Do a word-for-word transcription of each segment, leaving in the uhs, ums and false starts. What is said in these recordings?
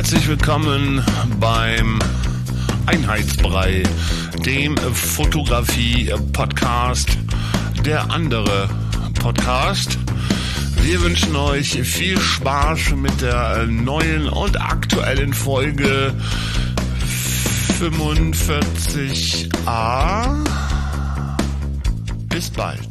Herzlich willkommen beim Einheitsbrei, dem Fotografie-Podcast, der andere Podcast. Wir wünschen euch viel Spaß mit der neuen und aktuellen Folge fünfundvierzig a. Bis bald.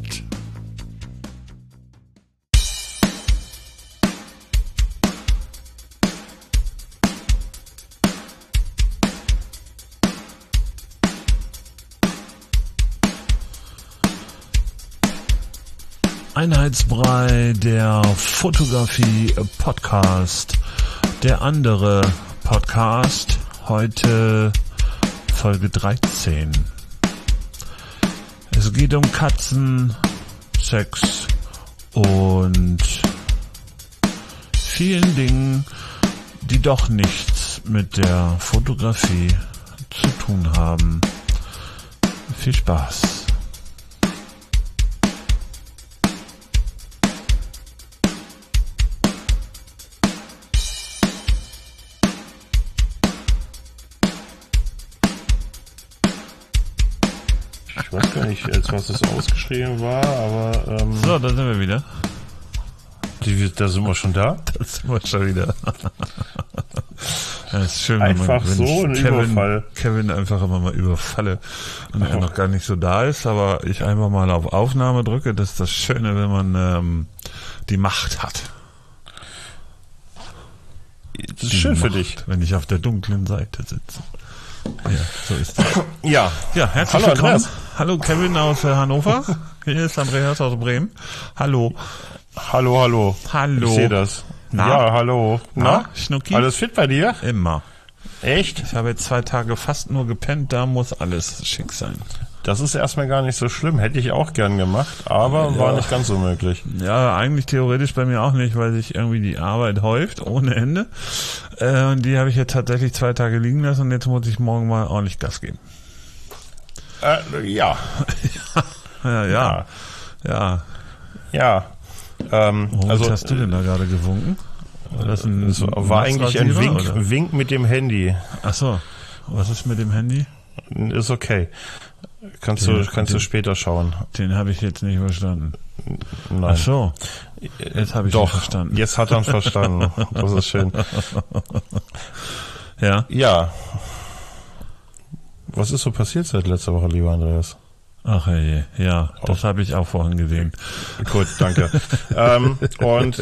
Einheitsbrei, der Fotografie-Podcast, der andere Podcast, heute Folge dreizehn. Es geht um Katzen, Sex und vielen Dingen, die doch nichts mit der Fotografie zu tun haben. Viel Spaß. Ich weiß gar nicht, als was das ausgeschrieben war, aber... Ähm, so, da sind wir wieder. Die, da sind wir schon da? Da sind wir schon wieder. Das ist schön, einfach wenn, man, wenn so ein Kevin, Überfall. Kevin einfach immer mal überfalle und er noch gar nicht so da ist, aber ich einfach mal auf Aufnahme drücke. Das ist das Schöne, wenn man ähm, die Macht hat. Das ist schön für dich. Wenn ich auf der dunklen Seite sitze. Ja, so ist es. Ja. Ja, herzlich Hallo, willkommen. Andreas. Hallo Kevin aus äh, Hannover. Hier ist Andreas aus Bremen. Hallo. Hallo, hallo. Hallo. Ich sehe das. Na? Ja, hallo. Na, Na? Schnucki? Alles fit bei dir? Immer. Echt? Ich habe jetzt zwei Tage fast nur gepennt, da muss alles schick sein. Das ist erstmal gar nicht so schlimm. Hätte ich auch gern gemacht, aber Ja. war nicht ganz so möglich. Ja, eigentlich theoretisch bei mir auch nicht, weil sich irgendwie die Arbeit häuft ohne Ende. Äh, und die habe ich jetzt tatsächlich zwei Tage liegen lassen und jetzt muss ich morgen mal ordentlich Gas geben. Äh, ja. Ja, ja. Ja. Ja. Ähm, Womit also, hast du denn da gerade gewunken? War das ein, es war eigentlich ein Wink, oder? Wink mit dem Handy. Ach so. Was ist mit dem Handy? Ist okay. Kannst Den- du kannst den- du später schauen. Den habe ich jetzt nicht verstanden. Nein. Ach so. Jetzt habe ich ihn Doch, verstanden. jetzt hat er ihn verstanden. Das ist schön. Ja. Ja. Was ist so passiert seit letzter Woche, lieber Andreas? Ach je, ja, das habe ich auch vorhin gesehen. Gut, danke. ähm, und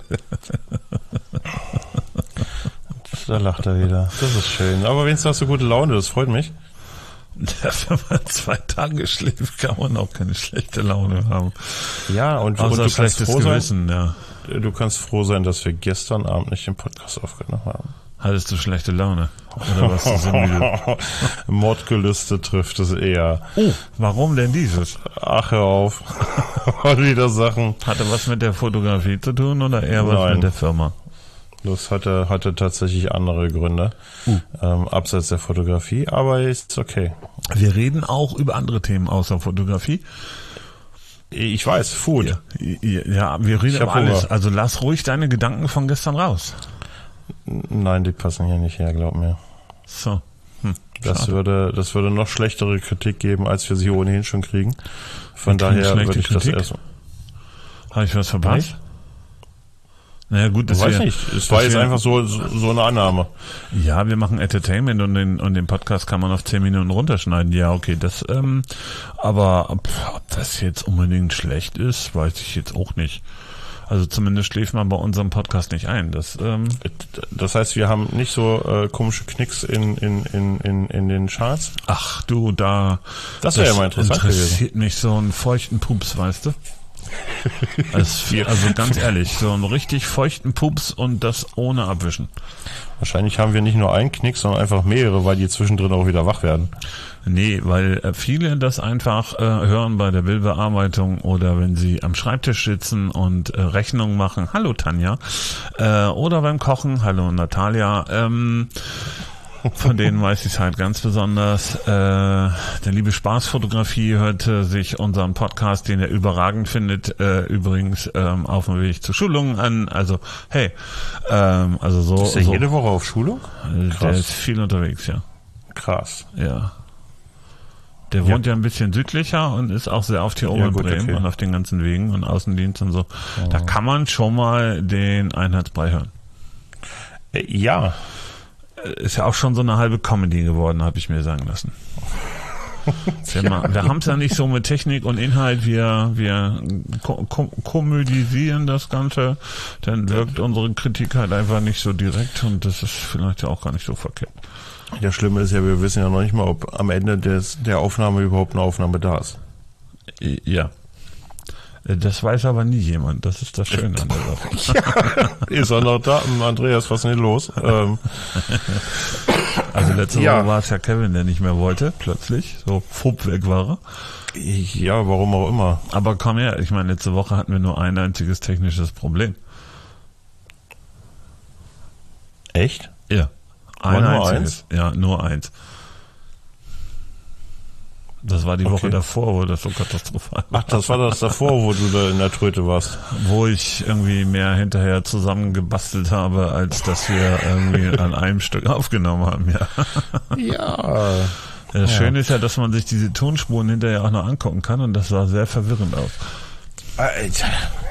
da lacht er wieder. Das ist schön. Aber wenigstens hast du gute Laune, das freut mich. Wenn man zwei Tage schläft, kann man auch keine schlechte Laune haben. Ja, und, und Außer du kannst schlechtes froh sein, Gewissen, ja. du kannst froh sein, dass wir gestern Abend nicht den Podcast aufgenommen haben. Hattest du schlechte Laune? Oder warst du so müde? Mordgelüste trifft es eher. Oh, warum denn dieses? Ach, hör auf. Und wieder Sachen. Hatte was mit der Fotografie zu tun oder eher was Nein. mit der Firma? Das hatte, hatte tatsächlich andere Gründe, Uh. ähm, abseits der Fotografie, aber ist okay. Wir reden auch über andere Themen außer Fotografie. Ich weiß, Food. Ja, ja wir reden Ich über hab alles. Hunger. Also lass ruhig deine Gedanken von gestern raus. Nein, die passen hier nicht her, glaub mir. So. Hm, Das schade. würde, das würde noch schlechtere Kritik geben, als wir sie ohnehin schon kriegen. Von Wir kriegen daher schlechte würde ich das Kritik? erst. Habe ich was verpasst? Nicht? Naja, gut, Ich dass weiß wir, nicht. Es dass war jetzt wir- einfach so, so, so eine Annahme. Ja, wir machen Entertainment und den, und den Podcast kann man auf zehn Minuten runterschneiden. Ja, okay, das, ähm, aber pff, ob das jetzt unbedingt schlecht ist, weiß ich jetzt auch nicht. Also zumindest schläft man bei unserem Podcast nicht ein. Das, ähm, Das heißt, wir haben nicht so äh, komische Knicks in, in, in, in, in den Charts. ach du, da, Das wäre ja mal interessant gewesen. interessiert mich so einen feuchten Pups, weißt du? Also, also ganz ehrlich, so einen richtig feuchten Pups und das ohne Abwischen. Wahrscheinlich haben wir nicht nur einen Knick, sondern einfach mehrere, weil die zwischendrin auch wieder wach werden. Nee, weil äh, viele das einfach äh, hören bei der Bildbearbeitung oder wenn sie am Schreibtisch sitzen und äh, Rechnungen machen. Hallo Tanja. Äh, oder beim Kochen. Hallo Natalia. Ähm, Von denen weiß ich es halt ganz besonders. Äh, der liebe Spaßfotografie hörte sich unseren Podcast, den er überragend findet, äh, übrigens ähm, auf dem Weg zu Schulungen an. Also, hey, ähm, also so. Ist der so, jede Woche auf Schulung? Krass. Der ist viel unterwegs, ja. Krass. Ja. Der wohnt ja. ja ein bisschen südlicher und ist auch sehr auf Tirol Ja, und gut, Bremen okay. und auf den ganzen Wegen und Außendienst und so. Oh. Da kann man schon mal den Einheitsbrei hören. Äh, ja. Ist ja auch schon so eine halbe Comedy geworden, habe ich mir sagen lassen. Wir, ja. wir haben es ja nicht so mit Technik und Inhalt, wir, wir ko- ko- komödisieren das Ganze, dann wirkt unsere Kritik halt einfach nicht so direkt und das ist vielleicht ja auch gar nicht so verkehrt. Das Schlimme ist ja, wir wissen ja noch nicht mal, ob am Ende des, der Aufnahme überhaupt eine Aufnahme da ist. Ja. Das weiß aber nie jemand. Das ist das Schöne an der Sache. Ja, ist er noch da? Andreas, was ist denn los? Ähm, also letzte ja. Woche war es ja Kevin, der nicht mehr wollte, plötzlich. So, fupp, weg war er. Ja, warum auch immer. Aber komm her, ich meine, letzte Woche hatten wir nur ein einziges technisches Problem. Echt? Ja. War Ein nur einziges. Ja, nur eins. Das war die Woche Okay. davor, wo das so katastrophal war. Ach, das war das davor, wo du da in der Tröte warst. Wo ich irgendwie mehr hinterher zusammengebastelt habe, als dass wir irgendwie an einem Stück aufgenommen haben, ja. Ja. Das Ja. Schöne ist ja, dass man sich diese Tonspuren hinterher auch noch angucken kann und das sah sehr verwirrend aus. Alter.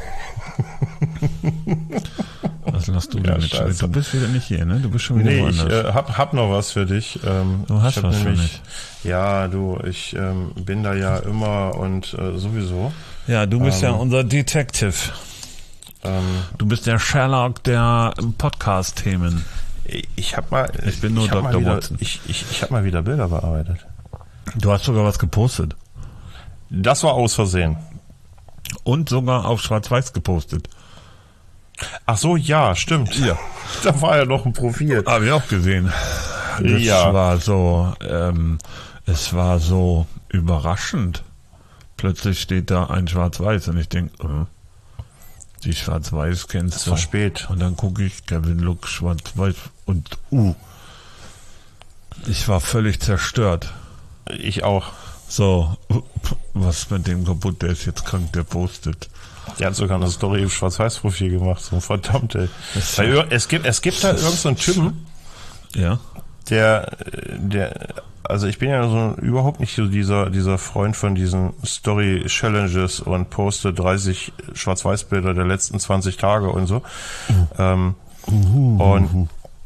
Was lachst du Ja, denn mit? scheiße. Du bist wieder nicht hier, ne? Du bist schon wieder Nee, ich woanders. äh, hab, hab noch was für dich. Ähm, Du hast ich hab was für nämlich, mich. Ja, du, ich ähm, bin da ja immer und äh, sowieso. Ja, du bist ähm, ja unser Detective. Ähm, Du bist der Sherlock der Podcast-Themen. ich hab mal, Ich bin nur ich hab mal Doktor wieder, Watson. Ich, ich, ich hab mal wieder Bilder bearbeitet. Du hast sogar was gepostet. Das war aus Versehen. Und sogar auf Schwarz-Weiß gepostet. Ach so, ja, stimmt. Ja. Da war ja noch ein Profil. Habe ich auch gesehen. Das Ja. war so, ähm, es war so überraschend. Plötzlich steht da ein Schwarz-Weiß und ich denke, äh, die Schwarz-Weiß kennst Das du. war spät. Und dann gucke ich, Kevin Look, Schwarz-Weiß und uh. Ich war völlig zerstört. Ich auch. So, was ist mit dem kaputt? Der ist jetzt krank, der postet. Der hat sogar eine Story im Schwarz-Weiß-Profil gemacht. So verdammt, ey. Das Weil ir- es gibt, es gibt da irgend so einen Typen, Ja. der, der, also ich bin ja so überhaupt nicht so dieser, dieser Freund von diesen Story-Challenges und poste dreißig Schwarz-Weiß-Bilder der letzten zwanzig Tage und so. Ähm, und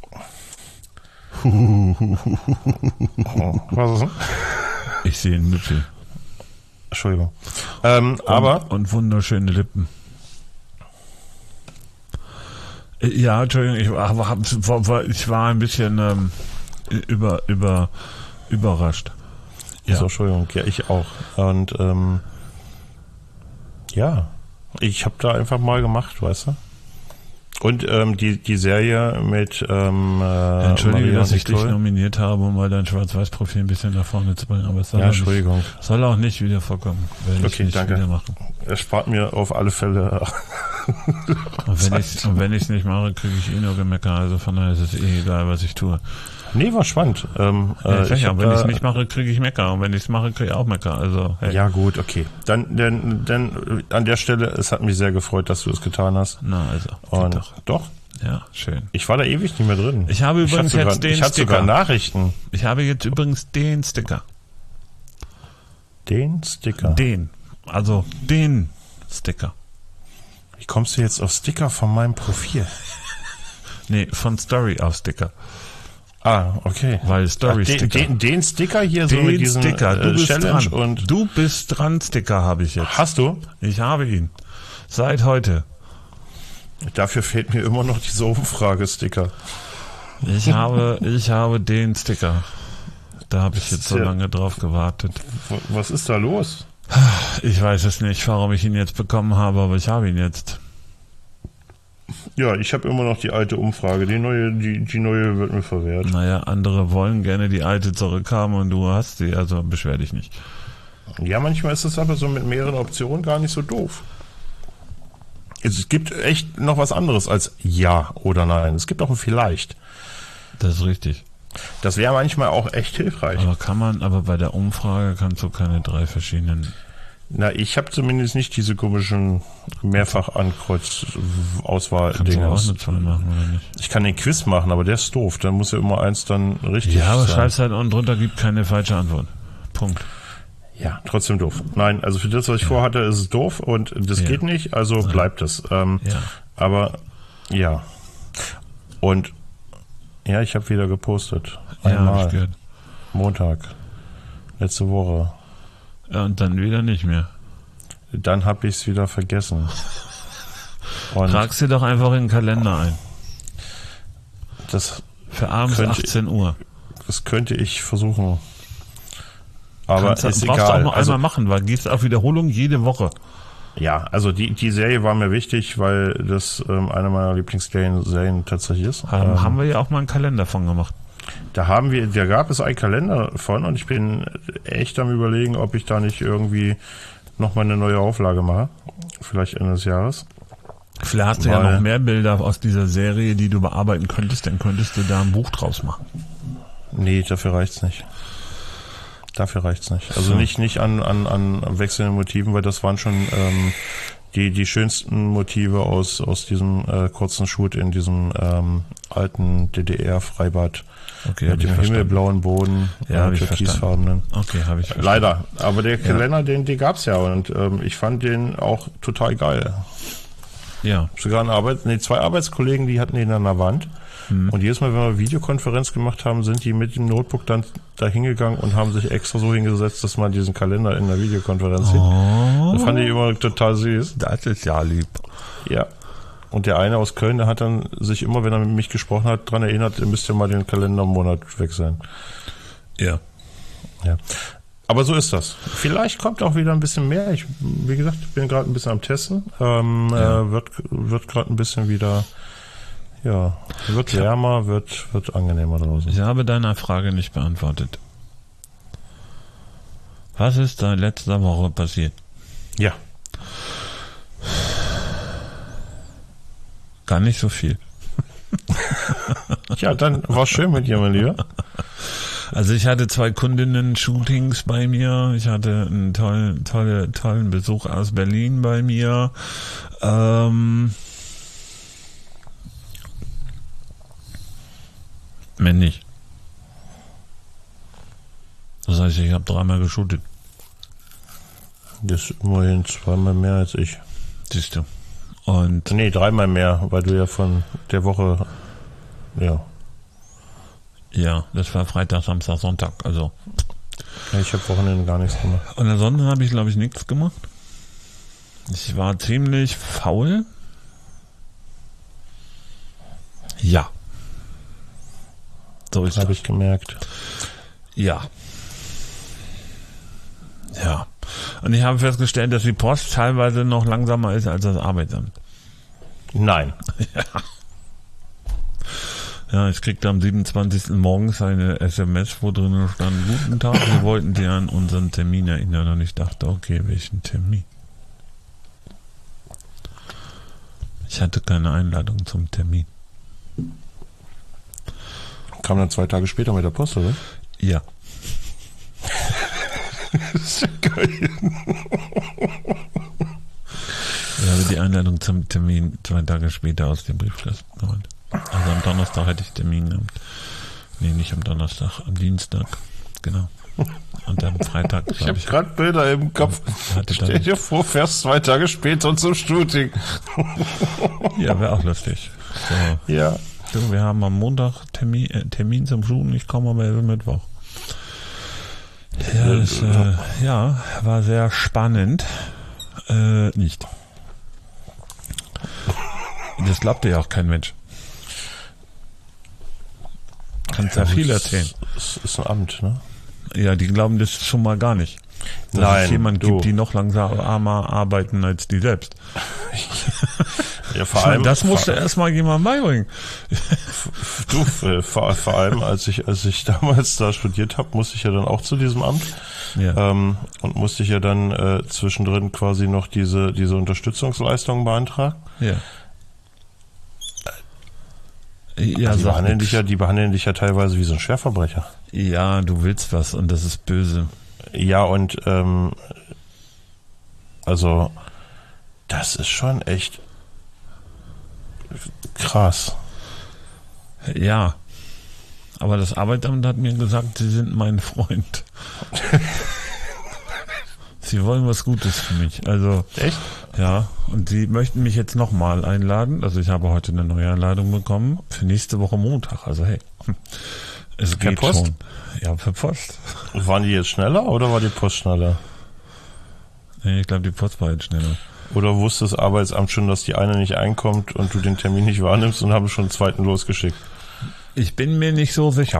was ist denn? Ich sehe einen Nippel. Entschuldigung. Ähm, aber Und, und wunderschöne Lippen. Äh, Ja, Entschuldigung, ich war, war, war, ich war ein bisschen ähm, über, über, überrascht. Ja. So, Entschuldigung, ja, ich auch. Und ähm, ja, ich habe da einfach mal gemacht, weißt du? Und ähm, die die Serie mit ähm, äh, Entschuldige, Maria dass ich dich Nicole. nominiert habe, um mal dein Schwarz-Weiß-Profil ein bisschen nach vorne zu bringen. Aber es soll, Ja, auch, nicht, Entschuldigung. soll auch nicht wieder vorkommen. Werde ich Okay, nicht danke. wieder machen. Es spart mir auf alle Fälle. Und wenn ich und wenn ich es nicht mache, kriege ich eh nur Gemecker. Also von daher ist es eh egal, was ich tue. Nee, war spannend. Ähm, Ja, äh, ich sag ich ja, hab wenn ich da- es nicht mache, kriege ich Mecker. Und wenn ich es mache, kriege ich auch Mecker. Also, hey. Ja, gut, okay. Dann, dann, dann äh, an der Stelle, es hat mich sehr gefreut, dass du es getan hast. Na, also. Und doch. doch, Ja, schön. ich war da ewig nicht mehr drin. Ich habe übrigens hatte sogar, jetzt den ich hatte Sticker. sogar Nachrichten. Ich habe jetzt übrigens den Sticker. Den Sticker. Den. Also den Sticker. Wie kommst du jetzt auf Sticker von meinem Profil? Nee, von Story auf Sticker. Ah, okay. Weil Story Ach, den, Sticker. den, den Sticker hier so Den mit diesem Sticker. Du äh, bist Challenge dran. und Du bist dran, Sticker habe ich jetzt. hast du? Ich habe ihn. Seit heute. Dafür fehlt mir immer noch diese Umfrage-Sticker. Ich habe, ich habe den Sticker. Da habe ich jetzt so Ja. lange drauf gewartet. W- Was ist da los? Ich weiß es nicht, warum ich ihn jetzt bekommen habe, aber ich habe ihn jetzt. Ja, ich habe immer noch die alte Umfrage. Die neue, die, die neue wird mir verwehrt. Naja, andere wollen gerne die alte zurückhaben und du hast sie, also beschwer dich nicht. Ja, manchmal ist es aber so mit mehreren Optionen gar nicht so doof. Es gibt echt noch was anderes als Ja oder Nein. Es gibt auch ein Vielleicht. Das ist richtig. Das wäre manchmal auch echt hilfreich. Aber kann man, aber bei der Umfrage kannst du keine drei verschiedenen... Na, ich habe zumindest nicht diese komischen Mehrfach-Ankreuz-Auswahl-Dinge. Kannst du auch eine zwei machen, oder nicht? Ich kann den Quiz machen, aber der ist doof. Dann muss ja immer eins dann richtig Ja, aber sein. schreibst halt unten drunter, gibt keine falsche Antwort. Punkt. Ja, trotzdem doof. Nein, also für das, was ich ja. vorhatte, ist es doof und das ja. geht nicht, also ja. bleibt es. Ähm, ja. Aber, ja. Und, ja, ich habe wieder gepostet. Einmal. Ja, hab ich gehört. Montag. Letzte Woche. Ja, und dann wieder nicht mehr. Dann habe ich es wieder vergessen. Und tragst dir doch einfach in den Kalender ein. Das für abends achtzehn Uhr. Das könnte ich versuchen. Aber Kannst, ist brauchst egal. du auch noch also, einmal machen, weil gehst auf Wiederholung jede Woche. Ja, also die die Serie war mir wichtig, weil das ähm, eine meiner Lieblingsserien Serien tatsächlich ist. Haben, ähm, haben wir ja auch mal einen Kalender von gemacht. Da haben wir, da gab es einen Kalender von und ich bin echt am Überlegen, ob ich da nicht irgendwie nochmal eine neue Auflage mache. Vielleicht Ende des Jahres. Vielleicht hast du Weil, ja noch mehr Bilder aus dieser Serie, die du bearbeiten könntest, dann könntest du da ein Buch draus machen. Nee, dafür reicht's nicht. Dafür reicht's nicht. Also so. nicht nicht an an an wechselnden Motiven, weil das waren schon ähm, die die schönsten Motive aus aus diesem äh, kurzen Shoot in diesem ähm, alten D D R-Freibad. Okay, mit dem himmelblauen Boden, ja, äh, türkisfarbenen. Okay, habe ich verstanden. Leider, aber der Kalender, ja. den, den gab's ja und ähm, ich fand den auch total geil. Ja. Sogar eine Arbeit, nee, zwei Arbeitskollegen, die hatten den an der Wand. Hm. Und jedes Mal, wenn wir Videokonferenz gemacht haben, sind die mit dem Notebook dann da hingegangen und haben sich extra so hingesetzt, dass man diesen Kalender in der Videokonferenz sieht. Oh. Das fand ich immer total süß. Das ist ja lieb. Ja. Und der eine aus Köln, der hat dann sich immer, wenn er mit mich gesprochen hat, dran erinnert, ihr müsst ja mal den Kalendermonat weg sein. Ja. Ja. Aber so ist das. Vielleicht kommt auch wieder ein bisschen mehr. Ich, wie gesagt, bin gerade ein bisschen am Testen. Ähm, ja. äh, wird wird gerade ein bisschen wieder, ja, wird wärmer, wird wird angenehmer draußen. Ich habe deine Frage nicht beantwortet. Was ist da letzte Woche passiert? Ja. Gar nicht so viel. Ja, dann war schön mit dir, mein Lieber. Also ich hatte zwei Kundinnen-Shootings bei mir. Ich hatte einen tollen, tolle, tollen Besuch aus Berlin bei mir. Ähm, männlich. Das heißt, ich habe dreimal geshootet. Das ist immerhin zweimal mehr als ich. Siehst du. Und nee, dreimal mehr, weil du ja von der Woche, ja. Ja, das war Freitag, Samstag, Sonntag, also. Ja, ich habe Wochenende gar nichts gemacht. Und ansonsten habe ich, glaube ich, nichts gemacht. Ich war ziemlich faul. Ja. So ist das. Habe ich gemerkt. Ja. Ja. Und ich habe festgestellt, dass die Post teilweise noch langsamer ist als das Arbeitsamt. Nein. Ja. Ja, ich kriegte am siebenundzwanzigsten morgens eine S M S, wo drin stand, guten Tag, wir wollten Sie an unseren Termin erinnern. Und ich dachte, okay, welchen Termin? Ich hatte keine Einladung zum Termin. Kam dann zwei Tage später mit der Post, oder? Ja. Das ist ja geil. Ich habe die Einladung zum Termin zwei Tage später aus dem Briefkasten geholt. Also am Donnerstag hätte ich Termin gehabt. Nee, nicht am Donnerstag, am Dienstag. Genau. Und am Freitag, ich habe gerade Bilder im Kopf. Stell dir vor, fährst zwei Tage später zum Shooting. Ja, wäre auch lustig. So. Ja. So, wir haben am Montag Termin, äh, Termin zum Shooten, ich komme aber erst Mittwoch. Ja, das, äh, ja, war sehr spannend. Äh, nicht. Das glaubte ja auch kein Mensch. Kannst ja, ja viel erzählen. Es ist ein Amt, ne? Ja, die glauben das schon mal gar nicht. Dass Nein, es jemand du. gibt, die noch langsamer arbeiten als die selbst. Ja, vor allem, das musste erstmal jemand beibringen. Du, vor, vor allem, als ich, als ich damals da studiert habe, musste ich ja dann auch zu diesem Amt. Ja. Ähm, und musste ich ja dann äh, zwischendrin quasi noch diese, diese Unterstützungsleistungen beantragen. Ja. Ja, die, sag behandeln nix. dich ja, die behandeln dich ja teilweise wie so ein Schwerverbrecher. Ja, du willst was und das ist böse. Ja, und ähm, also das ist schon echt krass. Ja. Aber das Arbeitsamt hat mir gesagt, sie sind mein Freund. Sie wollen was Gutes für mich. Also, Echt? ja, und sie möchten mich jetzt nochmal einladen. Also ich habe heute eine neue Einladung bekommen für nächste Woche Montag. Also hey, es Per geht Post? schon. Ja, per Post. Waren die jetzt schneller oder war die Post schneller? Nee, ich glaube, die Post war jetzt schneller. Oder wusste das Arbeitsamt schon, dass die eine nicht einkommt und du den Termin nicht wahrnimmst und haben schon einen zweiten losgeschickt? Ich bin mir nicht so sicher.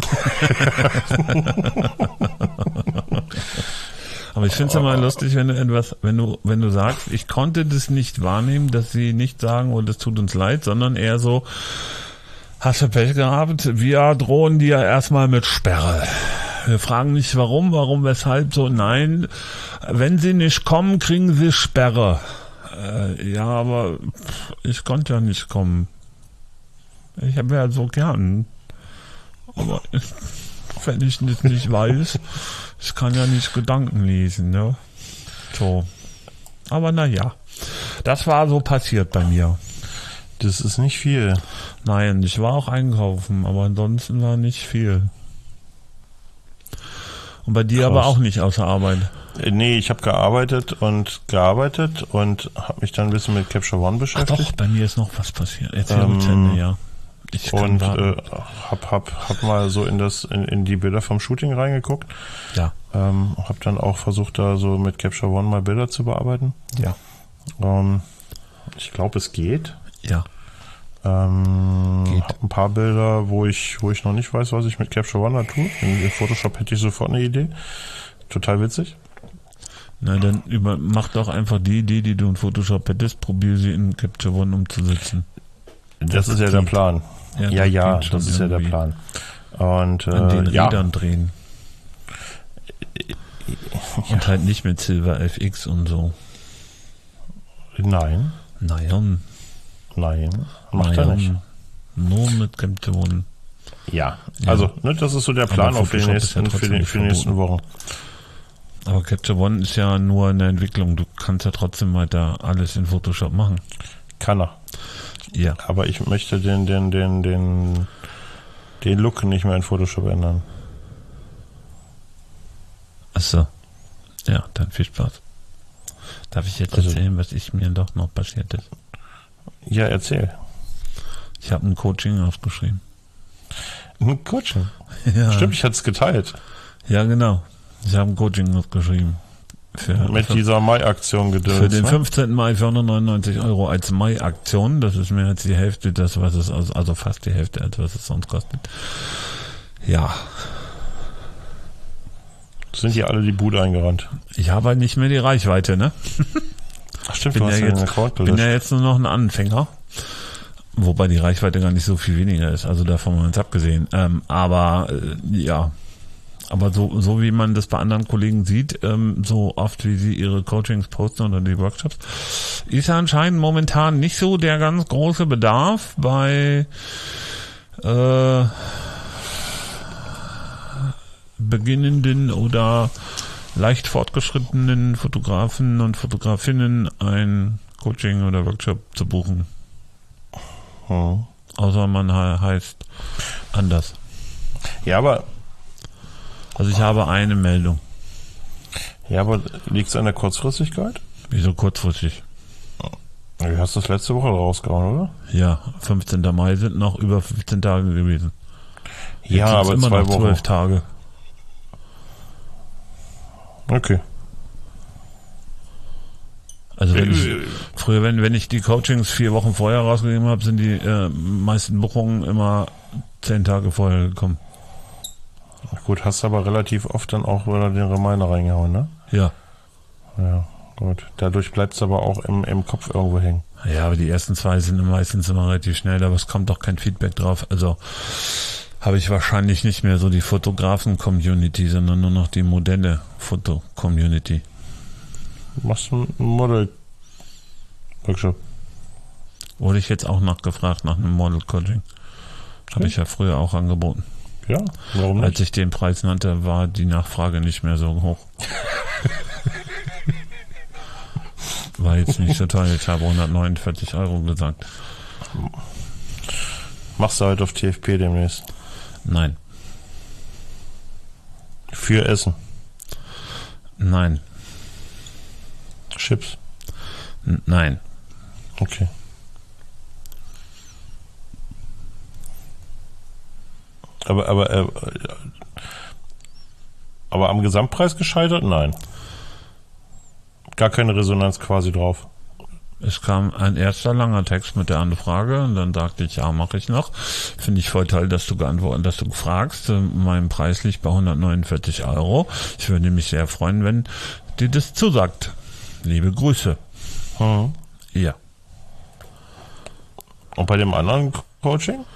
Aber ich finde es immer lustig, wenn du etwas, wenn du, wenn du sagst, ich konnte das nicht wahrnehmen, dass sie nicht sagen, oh, das tut uns leid, sondern eher so, hast du Pech gehabt? Wir drohen dir erstmal mit Sperre. Wir fragen nicht warum, warum, weshalb, so, nein, wenn sie nicht kommen, kriegen sie Sperre. Äh, ja, aber ich konnte ja nicht kommen. Ich habe ja so gern. Aber wenn ich das nicht weiß, ich kann ja nicht Gedanken lesen, ne? So. Aber naja, das war so passiert bei mir. Das ist nicht viel. Nein, ich war auch einkaufen, aber ansonsten war nicht viel. Und bei dir Krass. aber auch nicht außer Arbeit. Äh, Nee, ich habe gearbeitet und gearbeitet und habe mich dann ein bisschen mit Capture One Ach beschäftigt. doch, bei mir ist noch was passiert. Erzähl Ähm, ähm, zu Ende, ja. Ich kann Und warten. äh, hab, hab, hab mal so in das in, in die Bilder vom Shooting reingeguckt. Ja, Ähm, hab dann auch versucht, da so mit Capture One mal Bilder zu bearbeiten. ja, Ähm, ich glaube, es geht. ja. Ähm, Geht. Hab ein paar Bilder, wo ich wo ich noch nicht weiß, was ich mit Capture One da tue. In, in Photoshop hätte ich sofort eine Idee. Total witzig. Na, dann über, mach doch einfach die Idee, die du in Photoshop hättest, probier sie in Capture One umzusetzen. Das, Das ist ja der geht. Plan. Ja, das ja, geht schon das ist ja der irgendwie. Plan. Und An den äh, ja, Rädern drehen. Und halt nicht mit Silver F X und so. nein, Naja, nein, macht er naja, nicht. Nur mit Capture One. Ja, Ja. also ne, das ist so der Plan Aber auch für die Photoshop ist ja nächsten, für trotzdem die, nicht für die nächsten Wochen. Aber Capture One ist ja nur eine Entwicklung. Du kannst ja trotzdem weiter alles in Photoshop machen. Kann er. Ja. Aber ich möchte den, den, den, den, den Look nicht mehr in Photoshop ändern. Achso. Ja, dann viel Spaß. Darf ich jetzt Also- erzählen, was ich mir doch noch passiert ist? Ja, erzähl. Ich habe ein Coaching ausgeschrieben. Ein Coaching. Ja. Stimmt, ich hatte es geteilt. Ja, genau. Ich habe ein Coaching ausgeschrieben. Für, Mit für, dieser Mai-Aktion gedöns. für den ne? fünfzehnten Mai für hundertneunundneunzig Euro als Mai-Aktion. Das ist mehr als die Hälfte das, was es, also, also fast die Hälfte, als was es sonst kostet. Ja. Sind die alle die Bude eingerannt? Ich habe halt nicht mehr die Reichweite, ne? Ach stimmt, Bin du hast ja ja den jetzt- Account bin gelöscht. ja jetzt nur noch ein Anfänger. Wobei die Reichweite gar nicht so viel weniger ist, also davon mal ganz abgesehen. Ähm, aber äh, ja, aber so so wie man das bei anderen Kollegen sieht, ähm, so oft wie sie ihre Coachings posten oder die Workshops, ist anscheinend momentan nicht so der ganz große Bedarf bei äh, beginnenden oder leicht fortgeschrittenen Fotografen und Fotografinnen ein Coaching oder Workshop zu buchen. Hm. Außer man he- heißt anders. Ja, aber, Also ich habe eine Meldung. ja, aber liegt es an der Kurzfristigkeit? Wieso kurzfristig? Du hast das letzte Woche rausgehauen, oder? Ja, fünfzehnten Mai sind noch über fünfzehn Tage gewesen. Ja, sind's aber immer zwei noch Wochen. zwölf Tage. Okay. Also wenn ich, Äh, früher, wenn, wenn ich die Coachings vier Wochen vorher rausgegeben habe, sind die äh, meisten Buchungen immer zehn Tage vorher gekommen. Gut, hast aber relativ oft dann auch wieder den Reminder reingehauen, ne? Ja. Ja, gut. Dadurch bleibt es aber auch im, im Kopf irgendwo hängen. Ja, aber die ersten zwei sind meistens immer relativ schnell, aber es kommt auch kein Feedback drauf. Also habe ich wahrscheinlich nicht mehr so die Fotografen-Community, sondern nur noch die Modelle-Foto-Community. Machst du einen Model-Workshop? Wurde ich jetzt auch nachgefragt nach einem Model-Coaching. Habe ich ja früher auch angeboten. Ja, warum nicht? Als ich den Preis nannte, war die Nachfrage nicht mehr so hoch. War jetzt nicht so teuer. Ich habe hundertneunundvierzig Euro gesagt. Machst du halt auf T F P demnächst? Nein. Für Essen? Nein. Chips? N- Nein. Okay. Aber, aber, äh, aber am Gesamtpreis gescheitert? Nein. Gar keine Resonanz quasi drauf. Es kam ein erster langer Text mit der Anfrage und dann sagte ich, ja, mache ich noch. Finde ich voll toll, dass du geantwortet, dass du fragst. Mein Preis liegt bei hundertneunundvierzig Euro. Ich würde mich sehr freuen, wenn dir das zusagt. Liebe Grüße. Mhm. Ja. Und bei dem anderen Coaching?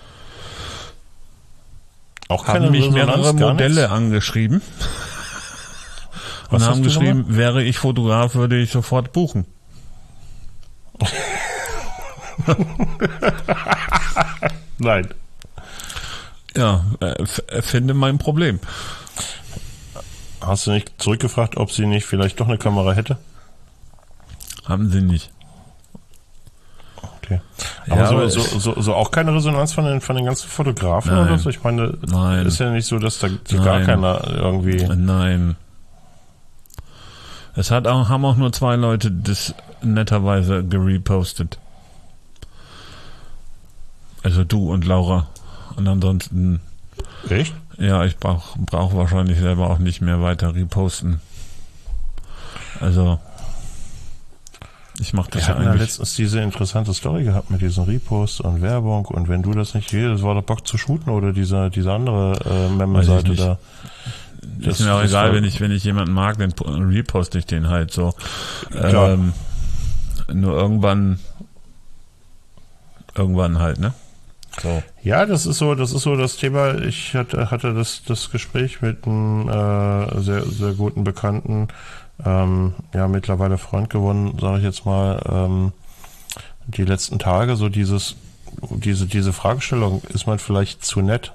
Auch keine Haben mich Resonanz, mehrere gar Modelle nichts? angeschrieben Was und hast haben du geschrieben, wäre ich Fotograf, würde ich sofort buchen. Nein. Ja, äh, f- finde mein Problem. Hast du nicht zurückgefragt, ob sie nicht vielleicht doch eine Kamera hätte? Haben sie nicht. Okay. Ja, Aber, aber so, so, so, so auch keine Resonanz von den, von den ganzen Fotografen Nein. oder so? Ich meine, Nein. ist ja nicht so, dass da die gar Nein. keiner irgendwie... Nein. Es hat auch, haben auch nur zwei Leute das netterweise gerepostet. Also du und Laura. Und ansonsten, Echt? ja, ich brauch, brauch wahrscheinlich selber auch nicht mehr weiter reposten. Also, ich mache das Wir ja hatten ja eigentlich. letztens diese interessante Story gehabt mit diesen Reposts und Werbung und wenn du das nicht willst, das war der Bock zu shooten oder diese, diese andere äh, Memme-Seite da. Das ist mir auch das egal, war- wenn ich, wenn ich jemanden mag, dann po- reposte ich den halt so. Klar. Ähm, nur irgendwann, irgendwann halt, ne? So. Ja, das ist so, das ist so das Thema. Ich hatte, hatte das, das Gespräch mit einem äh, sehr, sehr guten Bekannten, ähm, ja, mittlerweile Freund gewonnen, sage ich jetzt mal, ähm, die letzten Tage, so dieses, diese, diese Fragestellung, ist man vielleicht zu nett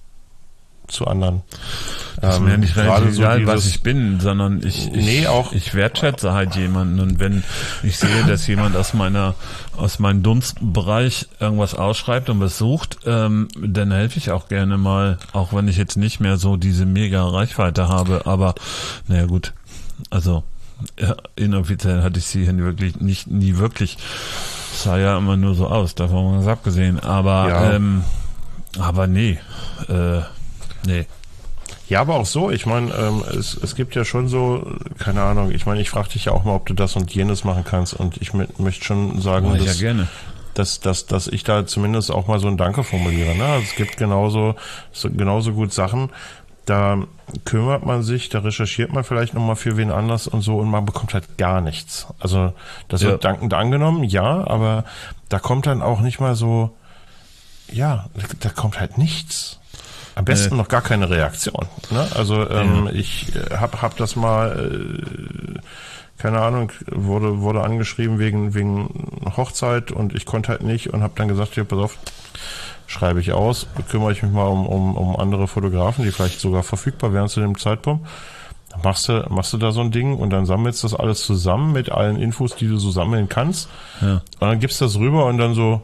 zu anderen? Das ist mir nicht gerade relativ so egal, was dieses- ich bin, sondern ich, ich, Nee, auch- ich wertschätze halt jemanden und wenn ich sehe, dass jemand aus meiner, aus meinem Dunstbereich irgendwas ausschreibt und was sucht, ähm, dann helfe ich auch gerne mal, auch wenn ich jetzt nicht mehr so diese mega Reichweite habe, aber naja gut, also ja, inoffiziell hatte ich sie hier wirklich nicht, nie wirklich, es sah ja immer nur so aus, davon mal abgesehen, aber Ja. ähm, aber nee, äh, nee. Ja, aber auch so, ich meine, ähm, es, es gibt ja schon so, keine Ahnung, ich meine, ich frage dich ja auch mal, ob du das und jenes machen kannst und ich mö- möchte schon sagen, Mach ich ja dass, gerne. dass, dass, dass ich da zumindest auch mal so ein Danke formuliere. Ne? Also es gibt genauso, so, genauso gut Sachen, da kümmert man sich, da recherchiert man vielleicht nochmal für wen anders und so und man bekommt halt gar nichts. Also das Ja. wird dankend angenommen, ja, aber da kommt dann auch nicht mal so, ja, da kommt halt nichts. Am besten Nee. noch gar keine Reaktion. Ne? Also ähm, ich äh, hab, hab das mal, äh, keine Ahnung, wurde wurde angeschrieben wegen wegen Hochzeit und ich konnte halt nicht und habe dann gesagt, ja, pass auf, schreibe ich aus, kümmere ich mich mal um, um, um andere Fotografen, die vielleicht sogar verfügbar wären zu dem Zeitpunkt. Dann machst du, machst du da so ein Ding und dann sammelst du das alles zusammen mit allen Infos, die du so sammeln kannst. Ja. Und dann gibst du das rüber und dann so,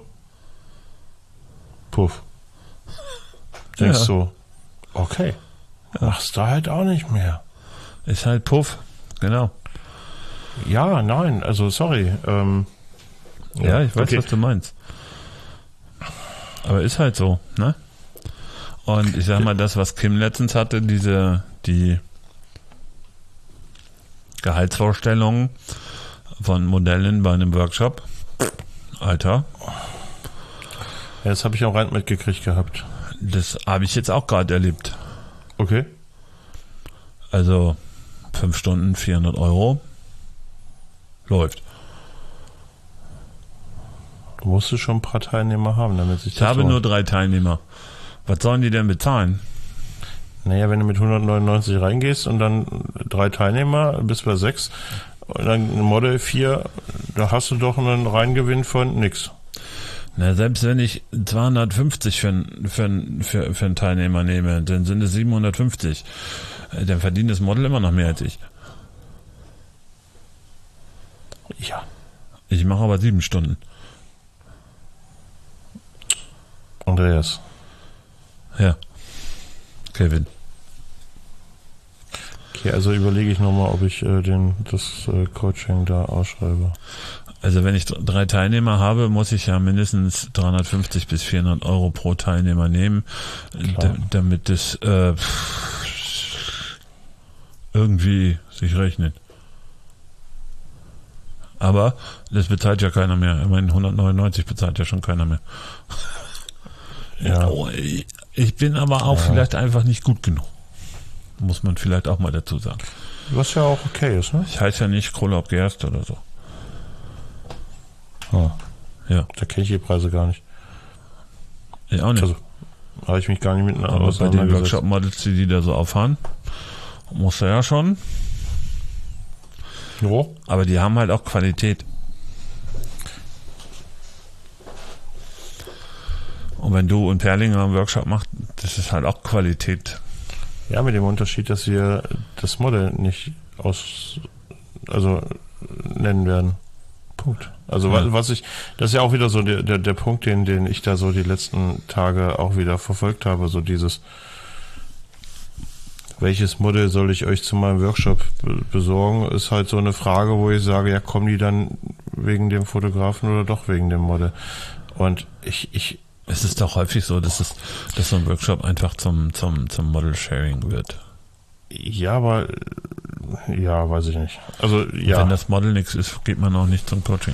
puff. Denkst Ja. so, okay, machst du halt auch nicht mehr. Ist halt Puff, genau. Ja, nein, also sorry. Ähm, Ja, ich weiß, okay. was du meinst. Aber ist halt so, ne? Und ich sag mal, das, was Kim letztens hatte, diese, die Gehaltsvorstellungen von Modellen bei einem Workshop, Alter, Ja, das habe ich am Rand mitgekriegt gehabt. das habe ich jetzt auch gerade erlebt. Okay. Also fünf Stunden, vierhundert Euro, läuft. Du musstest schon ein paar Teilnehmer haben, damit sich Ich das habe lohnt. nur drei Teilnehmer. Was sollen die denn bezahlen? Naja, wenn du mit hundertneunundneunzig reingehst und dann drei Teilnehmer, bis bei sechs, und dann Model vier, da hast du doch einen Reingewinn von nix. Na, selbst wenn ich zweihundertfünfzig für, für, für, für einen Teilnehmer nehme, dann sind es siebenhundertfünfzig. Dann verdient das Model immer noch mehr als ich. Ja. Ich mache aber sieben Stunden. Andreas. Ja. Kevin. Okay, also überlege ich nochmal, ob ich äh, den, das äh, Coaching da ausschreibe. Also wenn ich drei Teilnehmer habe, muss ich ja mindestens dreihundertfünfzig bis vierhundert Euro pro Teilnehmer nehmen, d- damit es äh, irgendwie sich rechnet. Aber das bezahlt ja keiner mehr. Ich meine, hundertneunundneunzig bezahlt ja schon keiner mehr. Ja. Oh, ich, ich bin aber auch ja. vielleicht einfach nicht gut genug. Muss man vielleicht auch mal dazu sagen. Was ja auch okay ist, ne? Ich heiße ja nicht Krolop Gerst oder so. Ah. Ja. Da kenne ich die Preise gar nicht. Ich auch nicht. Also, habe ich mich gar nicht mit Aber bei den auseinandergesetzt. Workshop-Models, die die da so auffahren, muss er ja schon. Jo. Aber die haben halt auch Qualität. Und wenn du und Perlinger einen Workshop macht, das ist halt auch Qualität. Ja, mit dem Unterschied, dass wir das Model nicht aus, also nennen werden. Punkt. Also Ja. was ich, das ist ja auch wieder so der, der, der Punkt, den, den ich da so die letzten Tage auch wieder verfolgt habe, so dieses, welches Model soll ich euch zu meinem Workshop be- besorgen, ist halt so eine Frage, wo ich sage, ja, kommen die dann wegen dem Fotografen oder doch wegen dem Model? Und ich, ich, Es ist doch häufig so, dass es, dass so ein Workshop einfach zum, zum, zum Model-Sharing wird. ja, aber, ja, weiß ich nicht. Also, Und ja. wenn das Model nichts ist, geht man auch nicht zum Coaching.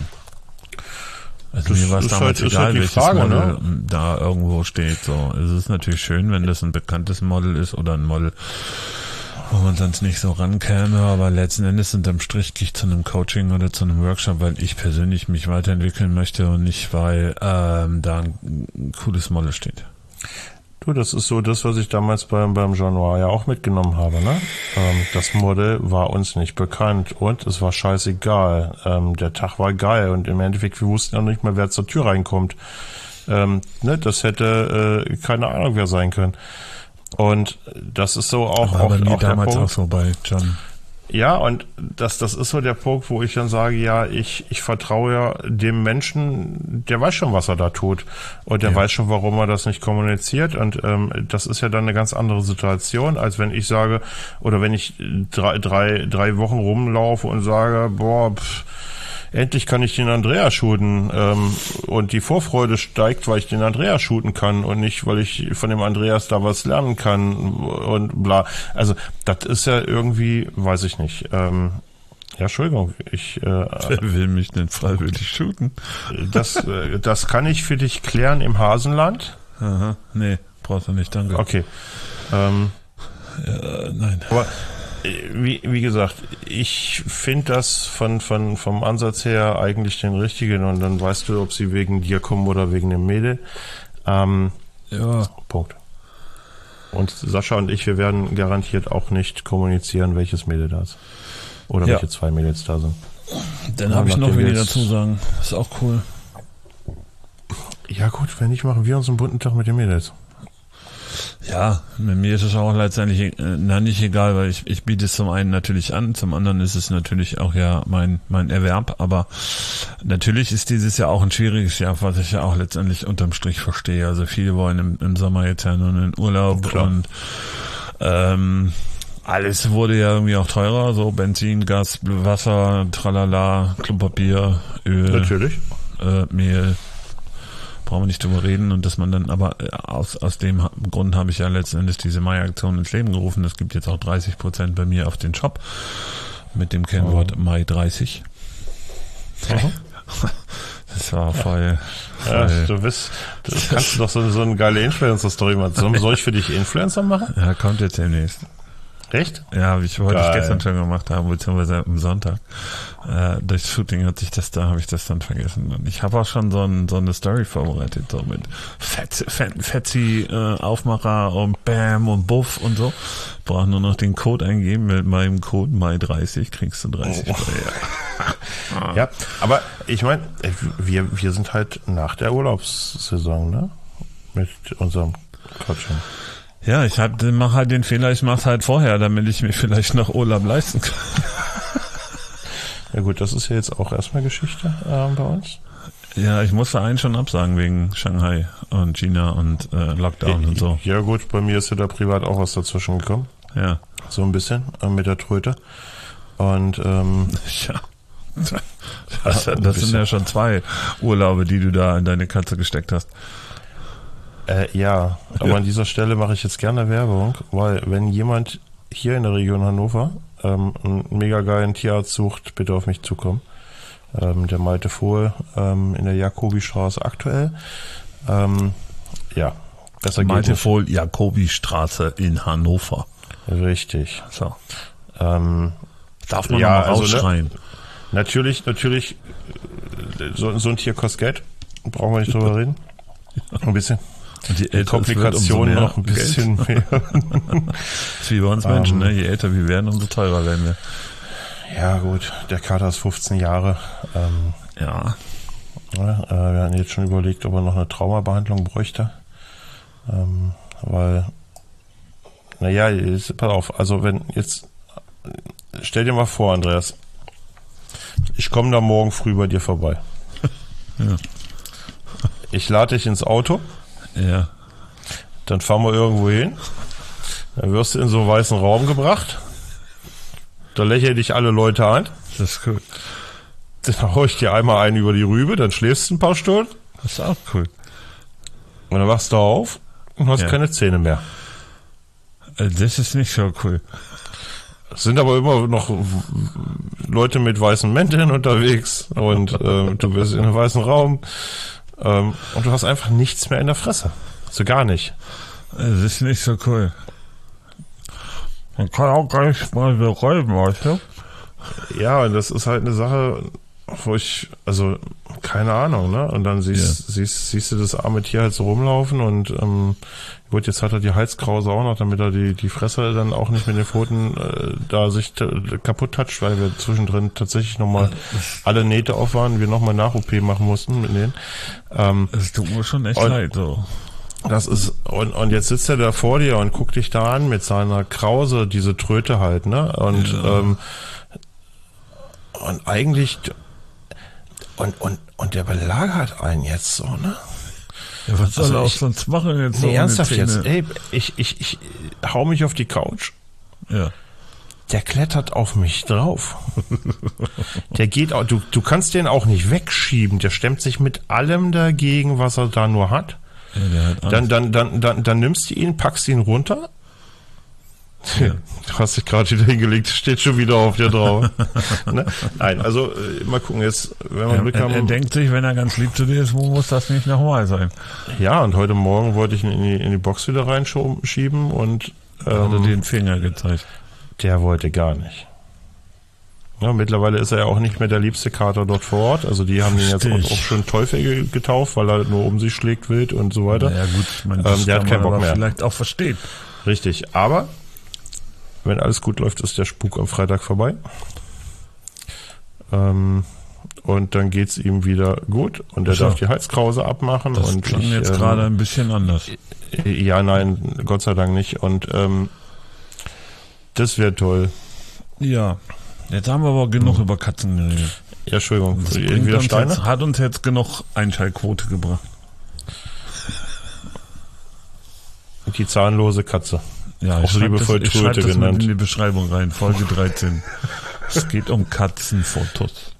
Also Das mir war es ist damals halt- ist egal, halt die welches Frage, Model ne? da irgendwo steht. So, es ist natürlich schön, wenn das ein bekanntes Model ist oder ein Model, wo man sonst nicht so rankäme, aber letzten Endes unterm Strich gehe ich zu einem Coaching oder zu einem Workshop, weil ich persönlich mich weiterentwickeln möchte und nicht, weil ähm, da ein, ein cooles Model steht. Du, das ist so das, was ich damals beim, beim Jean Noir ja auch mitgenommen habe, ne? Ähm, das Model war uns nicht bekannt und es war scheißegal. Ähm, der Tag war geil und im Endeffekt, wir wussten ja noch nicht mal, wer zur Tür reinkommt. Ähm, ne? Das hätte, äh, keine Ahnung, wer sein können. Und das ist so auch, War auch, bei mir auch der damals Punkt. auch so bei John. Ja, und das, das ist so der Punkt, wo ich dann sage, ja, ich, ich vertraue ja dem Menschen, der weiß schon, was er da tut. Und der Ja. weiß schon, warum er das nicht kommuniziert. Und ähm, das ist ja dann eine ganz andere Situation, als wenn ich sage, oder wenn ich drei, drei, drei Wochen rumlaufe und sage, boah, pff, endlich kann ich den Andrea shooten, ähm, und die Vorfreude steigt, weil ich den Andrea shooten kann und nicht, weil ich von dem Andreas da was lernen kann und bla. Also das ist ja irgendwie, weiß ich nicht. Ähm, ja, Entschuldigung, ich äh, Wer will mich denn freiwillig shooten? das, äh, das kann ich für dich klären im Hasenland. Aha, nee, brauchst du nicht, danke. Okay. Ähm, Ja, nein. aber Wie, wie gesagt, ich finde das von, von, vom Ansatz her eigentlich den richtigen und dann weißt du, ob sie wegen dir kommen oder wegen dem Mädel. Ähm, Ja, Punkt. Und Sascha und ich, wir werden garantiert auch nicht kommunizieren, welches Mädel da ist. Oder Ja. welche zwei Mädels da sind. dann Ja, habe ich noch nachdem wenig wir jetzt- dazu sagen. Ist auch cool. Ja gut, wenn nicht, machen wir uns einen bunten Tag mit den Mädels. Ja, mit mir ist es auch letztendlich äh, na, nicht egal, weil ich, ich biete es zum einen natürlich an, zum anderen ist es natürlich auch ja mein mein Erwerb, aber natürlich ist dieses Jahr auch ein schwieriges Jahr, was ich ja auch letztendlich unterm Strich verstehe. Also viele wollen im, im Sommer jetzt ja nur in Urlaub Klar. und ähm, alles wurde ja irgendwie auch teurer, so Benzin, Gas, Wasser, Tralala, Klopapier, Öl, Natürlich. äh, Mehl. Brauchen wir nicht drüber reden und dass man dann aber äh, aus, aus dem Ha- Grund habe ich ja letzten Endes diese Mai-Aktion ins Leben gerufen. Es gibt jetzt auch dreißig Prozent bei mir auf den Shop mit dem Kennwort Mai dreißig. Das war voll, Ja, voll du bist, du kannst doch so, so eine geile Influencer-Story machen. Soll soll ich für dich Influencer machen? ja, kommt jetzt demnächst. Echt? Ja, ich wollte ich Geil. gestern schon gemacht haben, beziehungsweise am Sonntag. Äh, durchs Shooting hat sich das, da habe ich das dann vergessen. Und ich habe auch schon so, ein, so eine Story vorbereitet, so mit Fetzi, Fetzi äh, Aufmacher und Bam und Buff und so. Brauche nur noch den Code eingeben, mit meinem Code Mai dreißig kriegst du dreißig. Oh. Ja. Ja, aber ich meine, wir, wir sind halt nach der Urlaubssaison, ne? Mit unserem Quatschen. Ja, ich hab, mach halt den Fehler, ich mach's halt vorher, damit ich mir vielleicht noch Urlaub leisten kann. Ja gut, das ist ja jetzt auch erstmal Geschichte äh, bei uns. Ja, ich musste einen schon absagen wegen Shanghai und China und äh, Lockdown ja, und so. Ja gut, bei mir ist ja da privat auch was dazwischen gekommen. Ja. So ein bisschen äh, mit der Tröte. Und ähm, ja. Das, das sind ja schon zwei Urlaube, die du da in deine Katze gesteckt hast. Äh, ja, aber ja. An dieser Stelle mache ich jetzt gerne Werbung, weil wenn jemand hier in der Region Hannover ähm, einen mega geilen Tierarzt sucht, bitte auf mich zukommen. Ähm, der Malte Vohl ähm, in der Jakobistraße aktuell. Ähm, ja, besser Malte geht Vohl, Jakobistraße in Hannover. Richtig. So. Ähm, Darf man ja, noch mal rausschreien? Also, ne, natürlich, natürlich, so, so ein Tier kostet Geld. Brauchen wir nicht drüber reden. Ein bisschen. Und die älter Komplikationen noch ein bisschen mehr. Das ist wie bei uns Menschen, um, ne? Je älter wir werden, umso teurer werden wir. Ja gut, der Kater ist fünfzehn Jahre. Ähm, ja. ja äh, wir hatten jetzt schon überlegt, ob er noch eine Traumabehandlung bräuchte. Ähm, weil, naja, jetzt, pass auf, also wenn jetzt, stell dir mal vor, Andreas, ich komme da morgen früh bei dir vorbei. Ja. Ich lade dich ins Auto. Ja. Dann fahren wir irgendwo hin. Dann wirst du in so einen weißen Raum gebracht. Da lächeln dich alle Leute an. Das ist cool. Dann hau ich dir einmal einen über die Rübe, dann schläfst du ein paar Stunden. Das ist auch cool. Und dann wachst du auf und hast ja. keine Zähne mehr. Das ist nicht so cool. Es sind aber immer noch Leute mit weißen Mänteln unterwegs und ähm, du bist in einem weißen Raum ähm, und du hast einfach nichts mehr in der Fresse. So gar nicht. Das ist nicht so cool. Man kann auch gar nicht mal so räumen, weißt du? Ja, und das ist halt eine Sache, wo ich, also, keine Ahnung, ne? Und dann siehst, ja. siehst, siehst du das arme Tier halt so rumlaufen und, ähm, gut, jetzt hat er die Halskrause auch noch, damit er die, die Fresse dann auch nicht mit den Pfoten äh, da sich t- kaputt toucht, weil wir zwischendrin tatsächlich nochmal alle Nähte auf waren und wir nochmal Nach-O P machen mussten mit denen. Ähm, das tut mir schon echt und, leid, so. Das ist, und, und jetzt sitzt er da vor dir und guckt dich da an mit seiner Krause, diese Tröte halt, ne? Und, ja. ähm, und eigentlich, und, und, und der belagert einen jetzt so, ne? Ja, was soll also er auch ich, sonst machen jetzt so? Nee, ernsthaft jetzt, ey, ich, ich, ich hau mich auf die Couch. Ja. Der klettert auf mich drauf. Der geht auch, du, du kannst den auch nicht wegschieben, der stemmt sich mit allem dagegen, was er da nur hat. Ja, der hat dann, dann, dann, dann, dann nimmst du ihn, packst ihn runter. Ja. Du hast dich gerade wieder hingelegt, steht schon wieder auf dir drauf. Ne? Nein, also mal gucken jetzt, wenn wir er, Glück er, haben. Er denkt sich, wenn er ganz lieb zu dir ist, muss das nicht nochmal sein. Ja, und heute Morgen wollte ich ihn in die, in die Box wieder reinschieben und ähm, hat er dir den Finger gezeigt. Der wollte gar nicht. Ja, mittlerweile ist er ja auch nicht mehr der liebste Kater dort vor Ort. Also die haben ihn jetzt auch, auch schon Teufel getauft, weil er nur um sich schlägt wild und so weiter. Ja gut, ich meine, ähm, der hat keinen Bock mehr. Vielleicht auch versteht. Richtig, aber wenn alles gut läuft, ist der Spuk am Freitag vorbei. Ähm, und dann geht's ihm wieder gut und er so. darf die Halskrause abmachen. Das und klang ich, jetzt ähm, gerade ein bisschen anders. Ja, nein, Gott sei Dank nicht. Und ähm, das wäre toll. Ja. Jetzt haben wir aber genug hm. über Katzen geredet. Ja, Entschuldigung. Das bringt uns jetzt, hat uns jetzt genug Einschaltquote gebracht. Die zahnlose Katze. Ja, auch ich liebevoll das, Tröte ich das genannt. Mit in die Beschreibung rein, Folge dreizehn. Es geht um Katzenfotos.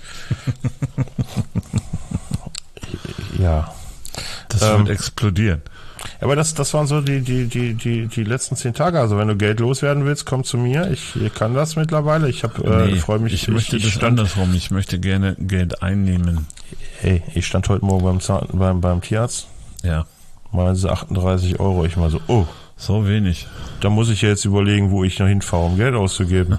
Ja. Das ähm, wird explodieren. Aber das, das waren so die, die, die, die, die letzten zehn Tage. Also wenn du Geld loswerden willst, komm zu mir. Ich, ich kann das mittlerweile. Ich habe, nee, äh, freue mich. Ich, ich möchte ich das stand, andersrum. Ich möchte gerne Geld einnehmen. Hey, ich stand heute Morgen beim, Zahn, beim, beim Tierarzt. Ja. Meinen sie achtunddreißig Euro. Ich mal so, oh. So wenig. Da muss ich jetzt überlegen, wo ich noch hinfahre, um Geld auszugeben.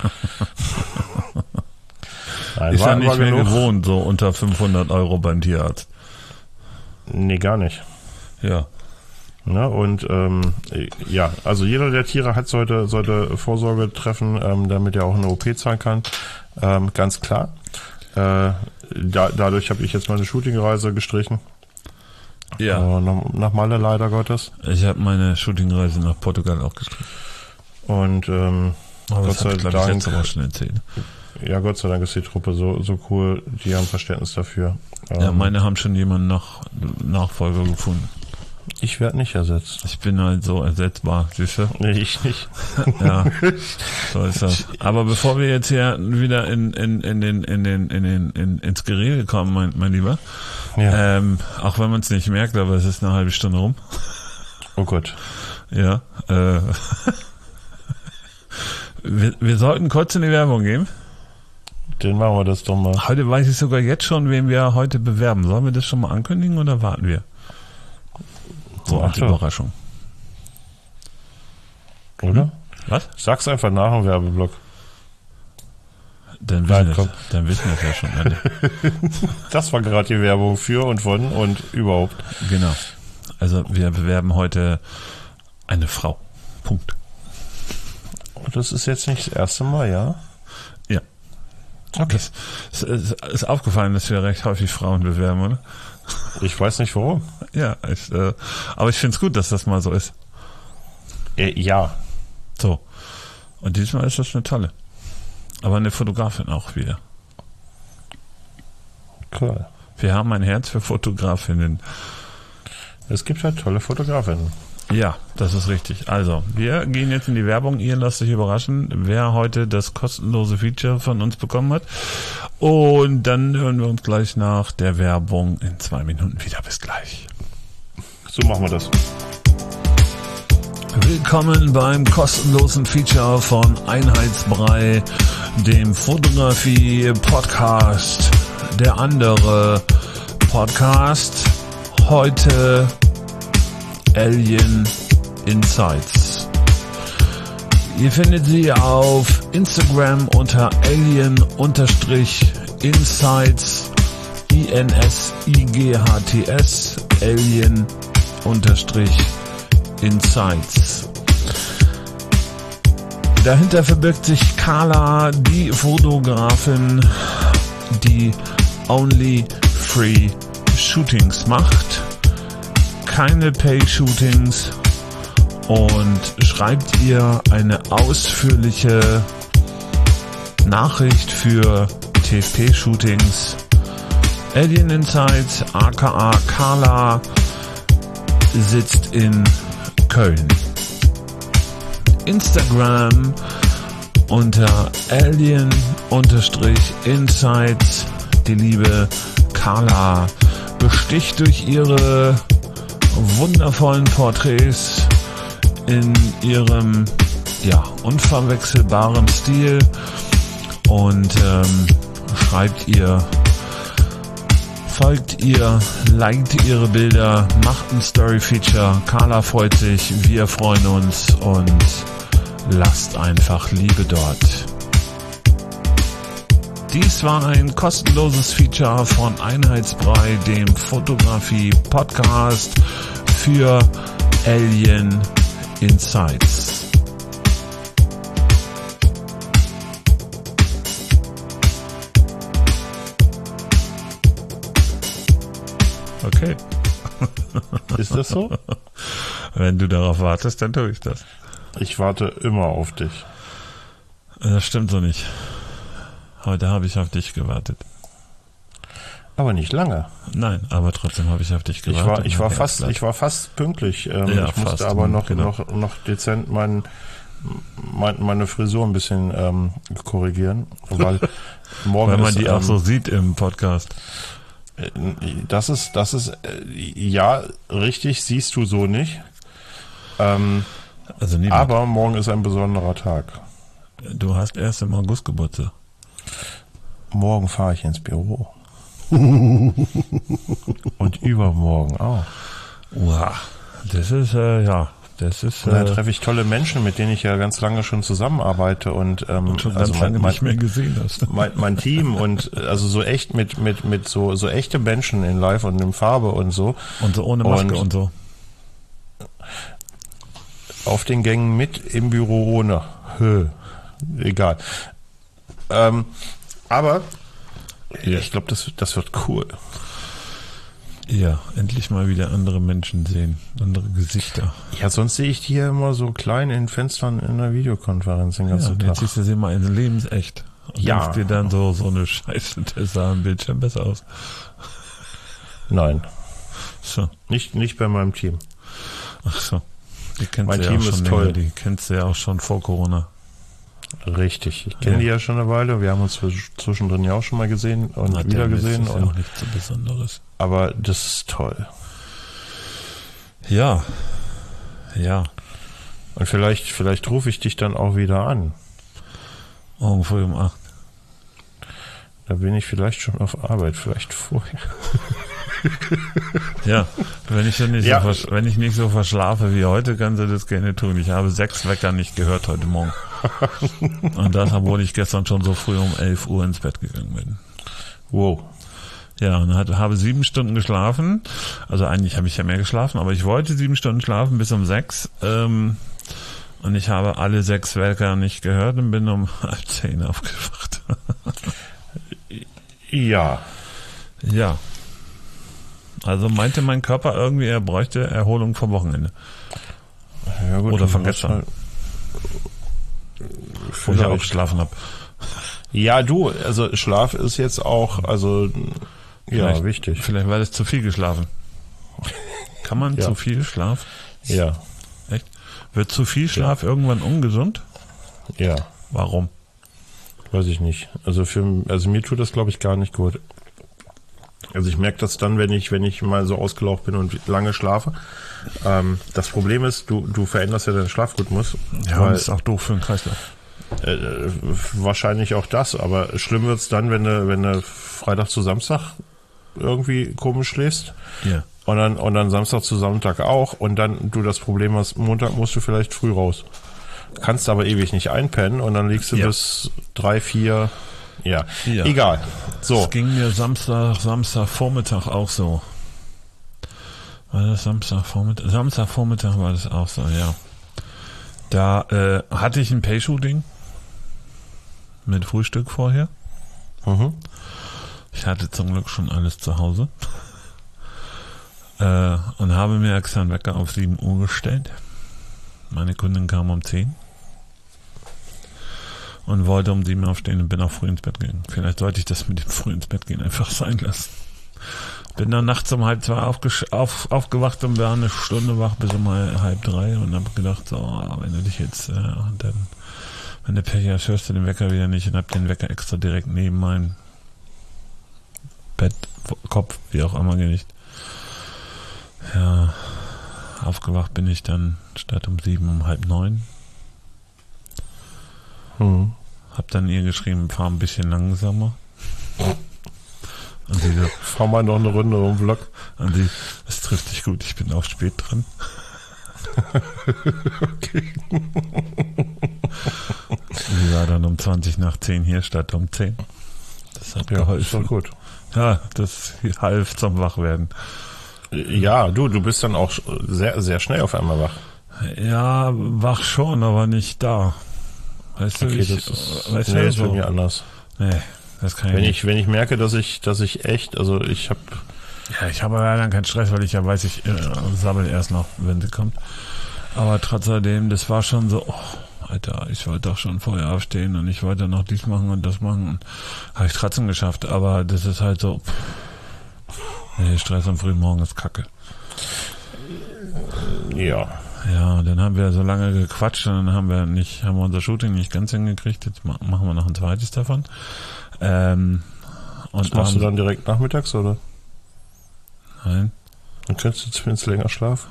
Nein, ist war, ja nicht war mehr genug. gewohnt, so unter fünfhundert Euro beim Tierarzt. Nee, gar nicht. Ja. Ja, und ähm, ja, also jeder der Tiere hat sollte, sollte Vorsorge treffen, ähm, damit er auch eine O P zahlen kann. Ähm, ganz klar. Äh, da, dadurch habe ich jetzt meine Shootingreise gestrichen. Ja. Äh, nach, nach Malle leider Gottes. Ich habe meine Shootingreise nach Portugal auch gestrichen. Und ähm, Aber Gott das sei habe ich, glaube ich, Dank, letzte Woche schon erzählt. ja, Gott sei Dank ist die Truppe so, so cool, die haben Verständnis dafür. Ja, Ähm, meine haben schon jemanden nach, Nachfolger gefunden. ich werde nicht ersetzt. Ich bin halt so ersetzbar, siehst du? Nee, ich nicht. Ja, so ist das. Aber bevor wir jetzt hier wieder in, in, in den, in den, in den, in, ins Gerede kommen, mein, mein Lieber, Ja. ähm, auch wenn man es nicht merkt, aber es ist eine halbe Stunde rum. Oh Gott. Ja, äh, wir, wir sollten kurz in die Werbung gehen. Den machen wir das doch mal. Heute weiß ich sogar jetzt schon, wen wir heute bewerben. Sollen wir das schon mal ankündigen oder warten wir? So Ach als so. Überraschung. Oder? Was? Sag's einfach nach dem Werbeblock. Dann Nein, wissen, komm. wir, dann wissen wir es ja schon alle. Das war gerade die Werbung für und von und überhaupt. Genau. Also wir bewerben heute eine Frau. Punkt. Das ist jetzt nicht das erste Mal, ja? Ja. Okay. Es ist, ist aufgefallen, dass wir recht häufig Frauen bewerben, oder? Ich weiß nicht warum. Ja, ich, äh, aber ich finde es gut, dass das mal so ist. Äh, ja. So. Und diesmal ist das eine tolle. Aber eine Fotografin auch wieder. Cool. Wir haben ein Herz für Fotografinnen. Es gibt halt tolle Fotografinnen. Ja, das ist richtig. Also, wir gehen jetzt in die Werbung. Ihr lasst euch überraschen, wer heute das kostenlose Feature von uns bekommen hat. Und dann hören wir uns gleich nach der Werbung in zwei Minuten wieder. Bis gleich. So machen wir das. Willkommen beim kostenlosen Feature von Einheitsbrei, dem Fotografie-Podcast. Der andere Podcast. Heute Alien Insights. Ihr findet sie auf Instagram unter Alien-Insights, I N S I G H T S, Alien-Insights. Dahinter verbirgt sich Carla, die Fotografin, die Only Free Shootings macht. Keine Pay-Shootings und schreibt ihr eine ausführliche Nachricht für T F P-Shootings. Alien Insights, aka Carla, sitzt in Köln. Instagram unter Alien-Insights. Die liebe Carla besticht durch ihre wundervollen Porträts in ihrem ja unverwechselbaren Stil und ähm, schreibt ihr, folgt ihr, liked ihre Bilder, macht ein Story-Feature. Carla freut sich, wir freuen uns und lasst einfach Liebe dort. Dies war ein kostenloses Feature von Einheitsbrei, dem Fotografie-Podcast für Alien Insights. Okay. Ist das so? Wenn du darauf wartest, dann tue ich das. Ich warte immer auf dich. Das stimmt so nicht. Heute habe ich auf dich gewartet. Aber nicht lange. Nein, aber trotzdem habe ich auf dich gewartet. Ich war, ich war Mein fast, Herzblatt. ich war fast pünktlich. Ähm, Ja, ich musste fast, aber noch, genau. noch, noch dezent mein, mein, meine Frisur ein bisschen ähm, korrigieren, weil morgen Weil man ist, die ähm, auch so sieht im Podcast. Das ist, das ist, äh, ja, richtig, siehst du so nicht. Ähm, Also niemand. aber morgen ist ein besonderer Tag. Du hast erst im August Geburtstag. Morgen fahre ich ins Büro. Und übermorgen auch. Wow. Das ist, äh, ja, das ist, Und dann äh, treffe ich tolle Menschen, mit denen ich ja ganz lange schon zusammenarbeite und, ähm, schon also ganz mein, lange mein, nicht mehr gesehen hast. mein, mein Team und also so echt mit, mit, mit so, so echte Menschen in Live und in Farbe und so. Und so ohne Maske Und- und so. Auf den Gängen mit, im Büro ohne. Hö. Egal. Ähm, aber Ja. Ich glaube, das, das wird cool. Ja, endlich mal wieder andere Menschen sehen, andere Gesichter. Ja, sonst sehe ich die ja immer so klein in Fenstern in einer Videokonferenz den ganzen ja, Tag. Jetzt siehst du sie mal in lebensecht. Und ja. denkst dir dann so, so eine Scheiße, das sah am Bildschirm besser aus. Nein. So. Nicht, nicht bei meinem Team. Ach so. Die kennst mein du Team ja auch schon ist toll. länger. Die kennst du ja auch schon vor Corona. Richtig. Ich kenne ja. die ja schon eine Weile. Wir haben uns zwischendrin ja auch schon mal gesehen und Na, wieder gesehen. Das ist und ja auch nichts so Besonderes. Aber das ist toll. Ja. Ja. Und vielleicht, vielleicht rufe ich dich dann auch wieder an. Morgen früh um acht. Da bin ich vielleicht schon auf Arbeit, vielleicht vorher. Ja, wenn ich, nicht ja. so, wenn ich nicht so verschlafe wie heute, kannst du das gerne tun. Ich habe sechs Wecker nicht gehört heute Morgen. Und das, obwohl ich gestern schon so früh um elf Uhr ins Bett gegangen bin. Wow. Ja, und hat, habe sieben Stunden geschlafen. Also eigentlich habe ich ja mehr geschlafen, aber ich wollte sieben Stunden schlafen bis um sechs. Ähm, und ich habe alle sechs Wecker nicht gehört und bin um halb zehn aufgewacht. Ja. Ja. Also meinte mein Körper irgendwie, er bräuchte Erholung vom Wochenende. Ja, gut, oder von gestern. Wo ich auch geschlafen habe. Ja, du, also Schlaf ist jetzt auch, also vielleicht, ja, wichtig. Vielleicht war das zu viel geschlafen. Kann man ja. zu viel schlafen? Ja. Echt? Wird zu viel Schlaf ja. irgendwann ungesund? Ja. Warum? Weiß ich nicht. Also für, also mir tut das, glaube ich, gar nicht gut. Also ich merke das dann, wenn ich, wenn ich mal so ausgelaugt bin und lange schlafe. Ähm, das Problem ist, du, du veränderst ja deinen Schlafrhythmus. Ja, weil, das ist auch doof für den Kreislauf. Äh, wahrscheinlich auch das, aber schlimm wird's dann, wenn du, wenn du Freitag zu Samstag irgendwie komisch schläfst. Ja. Und dann, und dann Samstag zu Sonntag auch. Und dann du das Problem hast, Montag musst du vielleicht früh raus. Kannst aber ewig nicht einpennen und dann liegst du ja. bis drei, vier. Ja. ja, egal. So. Das ging mir Samstag, Samstagvormittag auch so. War das Samstagvormittag? Samstagvormittag war das auch so, ja. Da äh, hatte ich ein Pay-Shooting mit Frühstück vorher. Mhm. Ich hatte zum Glück schon alles zu Hause. Äh, und habe mir extra einen Wecker auf sieben Uhr gestellt. Meine Kundin kam um zehn. Und wollte um sieben aufstehen und bin auch früh ins Bett gegangen. Vielleicht sollte ich das mit dem früh ins Bett gehen einfach sein lassen. Bin dann nachts um halb zwei aufgesch- auf, aufgewacht und war eine Stunde wach bis um halb drei und habe gedacht, so, wenn du dich jetzt, äh, und dann, wenn du Pech hast, hörst du den Wecker wieder nicht und hab den Wecker extra direkt neben mein Bett, Kopf, wie auch immer gelegt. Ja, aufgewacht bin ich dann statt um sieben um halb neun. Hm. Hab dann ihr geschrieben, fahr ein bisschen langsamer. Und sie so, fahr mal noch eine Runde um den Block. Und sie, das trifft dich gut, ich bin auch spät dran. Okay. Sie war dann um zwanzig nach zehn hier statt um zehn. Das hat ja, geholfen. Ist doch gut. Ja, das half zum Wachwerden. Ja, du, du bist dann auch sehr, sehr schnell auf einmal wach. Ja, wach schon, aber nicht da. Weißt du, okay, ich, das ist, weißt nee, du, ist so, bei mir anders. Nee, das kann ich wenn nicht. ich, wenn ich merke, dass ich, dass ich echt, also ich habe Ja, ich habe leider keinen Stress, weil ich ja weiß, ich äh, sammle erst noch, wenn sie kommt. Aber trotzdem, das war schon so, oh, Alter, ich wollte doch schon vorher aufstehen und ich wollte noch dies machen und das machen und habe ich trotzdem geschafft. Aber das ist halt so, pff, nee, Stress am frühen Morgen ist Kacke. Ja. Ja, dann haben wir so lange gequatscht und dann haben wir nicht, haben wir unser Shooting nicht ganz hingekriegt. Jetzt machen wir noch ein zweites davon. Ähm, und das machst du dann direkt nachmittags, oder? Nein. Dann könntest du zumindest länger schlafen.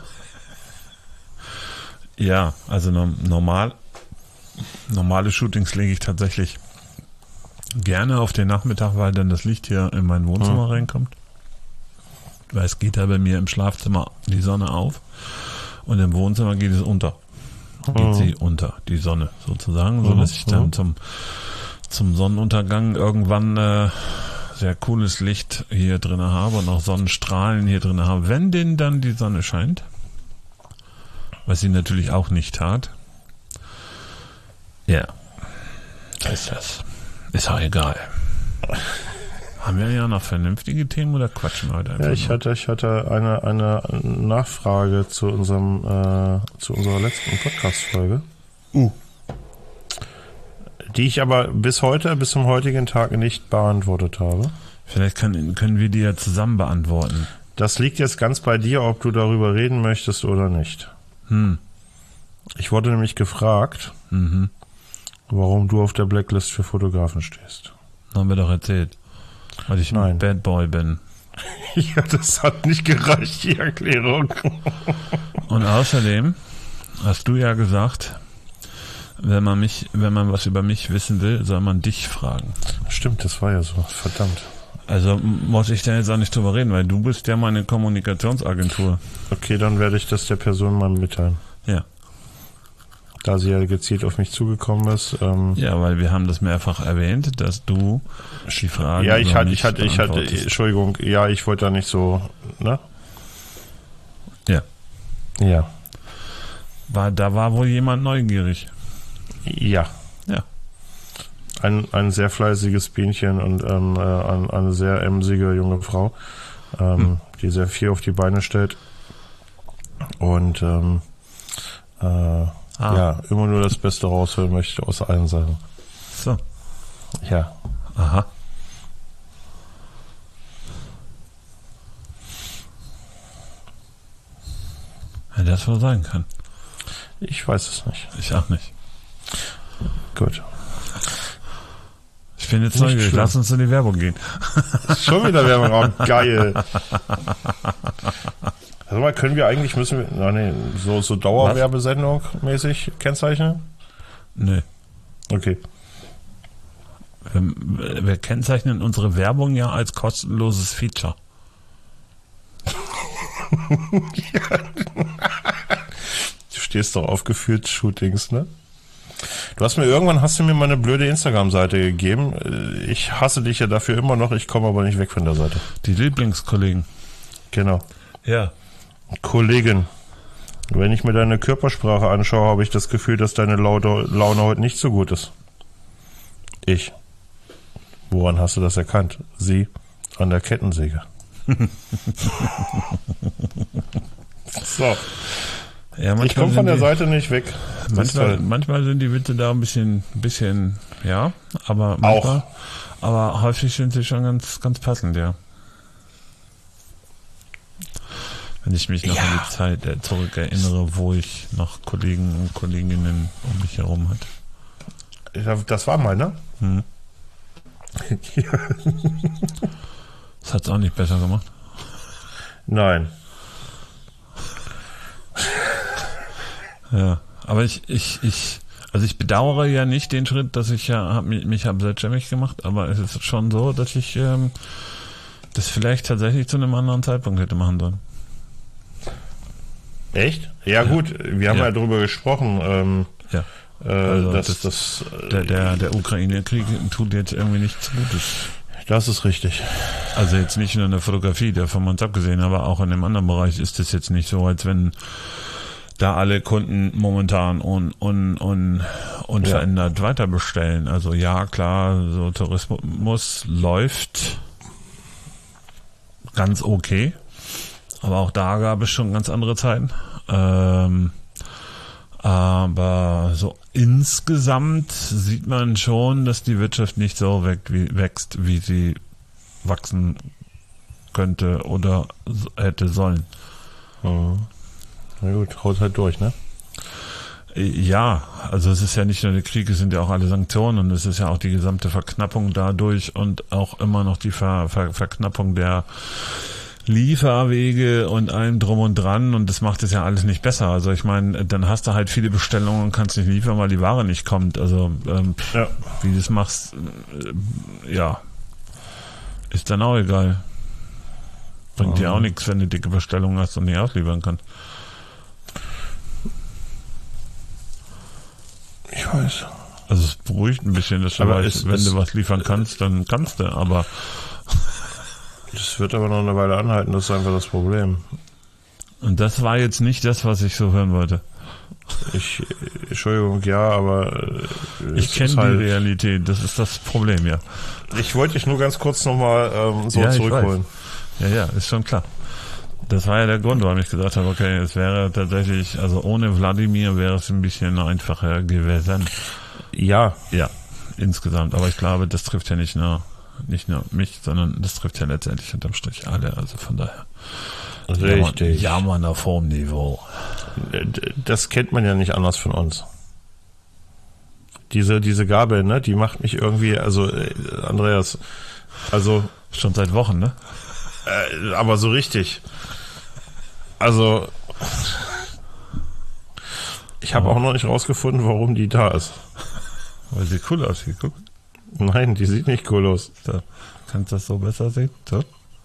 Ja, also normal, normale Shootings lege ich tatsächlich gerne auf den Nachmittag, weil dann das Licht hier in mein Wohnzimmer hm. reinkommt. Weil es geht da bei mir im Schlafzimmer die Sonne auf und im Wohnzimmer geht es unter. Geht hm. sie unter, die Sonne sozusagen, so dass ich dann hm. zum, zum Sonnenuntergang irgendwann äh, sehr cooles Licht hier drin habe und auch Sonnenstrahlen hier drin habe, wenn denn dann die Sonne scheint. Was sie natürlich auch nicht tat. Ja, so ist das. Ist auch egal. Haben wir ja noch vernünftige Themen oder quatschen wir heute einfach? Ja, ich nur? hatte, ich hatte eine, eine Nachfrage zu unserem, äh, zu unserer letzten Podcast-Folge. Uh. Die ich aber bis heute, bis zum heutigen Tag nicht beantwortet habe. Vielleicht kann, können wir die ja zusammen beantworten. Das liegt jetzt ganz bei dir, ob du darüber reden möchtest oder nicht. Hm. Ich wurde nämlich gefragt, Mhm. warum du auf der Blacklist für Fotografen stehst. Haben wir doch erzählt. Weil ich Nein. ein Bad Boy bin. Ja, das hat nicht gereicht, die Erklärung. Und außerdem hast du ja gesagt, wenn man mich, wenn man was über mich wissen will, soll man dich fragen. Stimmt, das war ja so. Verdammt. Also muss ich da jetzt auch nicht drüber reden, weil du bist ja meine Kommunikationsagentur. Okay, dann werde ich das der Person mal mitteilen. Ja. Da sie ja gezielt auf mich zugekommen ist. Ähm, Ja, weil wir haben das mehrfach erwähnt, dass du die Fragen ja, ich über hatte, mich ich hatte, ich hatte, beantwortest. Entschuldigung, ja, ich wollte da nicht so, ne? Ja. Ja. War, da war wohl jemand neugierig. Ja. Ja. Ein, ein sehr fleißiges Bienchen und ähm, äh, ein, eine sehr emsige junge Frau, ähm, Hm. die sehr viel auf die Beine stellt. Und ähm, äh, Ah. ja, immer nur das Beste rausholen möchte aus allen Sachen. So. Ja. Aha. Ja, das wohl sein kann. Ich weiß es nicht. Ich auch nicht. Gut. Ich bin jetzt Nicht neugierig. schlimm. Lass uns in die Werbung gehen. Schon wieder Werbung. Oh, geil. Also mal, können wir eigentlich, müssen wir, na nee, so, so Dauerwerbesendung mäßig kennzeichnen? Nee. Okay. Wir, wir kennzeichnen unsere Werbung ja als kostenloses Feature. Du stehst doch auf gefühlt Shootings, ne? Du hast mir irgendwann, hast du mir mal eine blöde Instagram-Seite gegeben. Ich hasse dich ja dafür immer noch, ich komme aber nicht weg von der Seite. Die Lieblingskollegen. Genau. Ja. Kollegin, wenn ich mir deine Körpersprache anschaue, habe ich das Gefühl, dass deine Laune, Laune heute nicht so gut ist. Ich. Woran hast du das erkannt? Sie an der Kettensäge. So. Ja, manchmal Ich komme von sind der die, Seite nicht weg. Das ist Manchmal, toll. manchmal sind die Witze da ein bisschen, bisschen, ja, aber manchmal, Auch. aber häufig sind sie schon ganz, ganz passend, ja. Wenn ich mich noch Ja. an die Zeit äh, zurück erinnere, wo ich noch Kollegen und Kolleginnen um mich herum hatte. Das war mal, ne? Hm. Das hat's auch nicht besser gemacht. Nein. Ja, aber ich, ich, ich, also ich bedauere ja nicht den Schritt, dass ich ja hab, mich, mich habe selbstständig gemacht, aber es ist schon so, dass ich ähm, das vielleicht tatsächlich zu einem anderen Zeitpunkt hätte machen sollen. Echt? Ja, gut, wir haben ja, Ja. drüber gesprochen, ähm, Ja. äh, Also dass das- das, äh, Der, der, der Ukraine-Krieg tut jetzt irgendwie nichts Gutes. das ist richtig. Also jetzt nicht nur in der Fotografie, davon uns abgesehen, aber auch in dem anderen Bereich ist es jetzt nicht so, als wenn da alle Kunden momentan un, un, un, unverändert ja. weiter bestellen. Also ja, klar, so Tourismus läuft ganz okay, aber auch da gab es schon ganz andere Zeiten. Ähm, aber so insgesamt sieht man schon, dass die Wirtschaft nicht so wächst, wie, wächst, wie sie wachsen könnte oder hätte sollen. Mhm. Na gut, haut halt durch, ne? Ja, also es ist ja nicht nur der Krieg, es sind ja auch alle Sanktionen und es ist ja auch die gesamte Verknappung dadurch und auch immer noch die Ver, Ver, Verknappung der Lieferwege und allem drum und dran und das macht es ja alles nicht besser. Also ich meine, dann hast du halt viele Bestellungen und kannst nicht liefern, weil die Ware nicht kommt. Also ähm, Ja. wie du das machst, äh, ja, ist dann auch egal. Bringt dir auch nichts, wenn du dicke Bestellungen hast und nicht ausliefern kannst. Ich weiß. Also es beruhigt ein bisschen, dass du Aber weißt, es- wenn es- du was liefern kannst, dann kannst du, aber Das wird aber noch eine Weile anhalten, das ist einfach das Problem. und das war jetzt nicht das, was ich so hören wollte. Ich, Entschuldigung, ja, aber äh, Ich kenne halt, die Realität, das ist das Problem, ja. Ich wollte dich nur ganz kurz nochmal ähm, so ja, zurückholen. Ja, ja, ist schon klar. Das war ja der Grund, warum ich gesagt habe, okay, es wäre tatsächlich, also ohne Wladimir wäre es ein bisschen einfacher gewesen. Ja. Ja, insgesamt. Aber ich glaube, das trifft ja nicht nur, nicht nur mich, sondern das trifft ja letztendlich unterm Strich alle. Also von daher. Richtig. Jammern auf hohem Niveau. Das kennt man ja nicht anders von uns. Diese, diese Gabel, ne, die macht mich irgendwie, also, äh, Andreas, also. Schon seit Wochen, ne? Äh, aber so richtig. Also, ich habe oh. auch noch nicht rausgefunden, warum die da ist. Weil sie cool aussieht, guck. Nein, die sieht nicht cool aus. So. Kannst du das so besser sehen? So.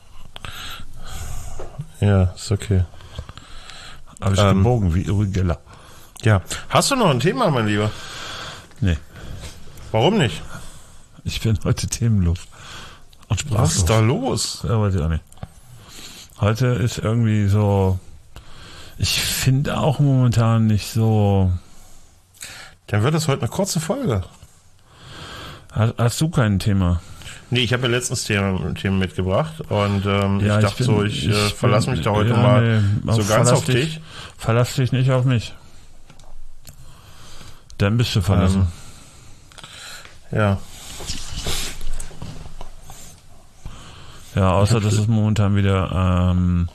Ja, ist okay. Aber ich Ähm, gebogen wie Uri Geller. Ja. Hast du noch ein Thema, mein Lieber? Nee. Warum nicht? Ich bin heute themenlos. Und sprachlos. Was ist da los? Ja, weiß ich auch nicht. Heute ist irgendwie so, ich finde auch momentan nicht so. Dann wird es heute eine kurze Folge. Hast, hast du kein Thema? Nee, ich habe ja letztens Themen, Themen mitgebracht und ähm, Ja, ich dachte ich bin, so, ich, ich äh, verlasse mich da heute ja, mal nee, so auf, ganz auf dich. dich. Verlass dich nicht auf mich. Dann bist du verlassen. Ähm, ja. Ja, außer dass es momentan wieder ähm,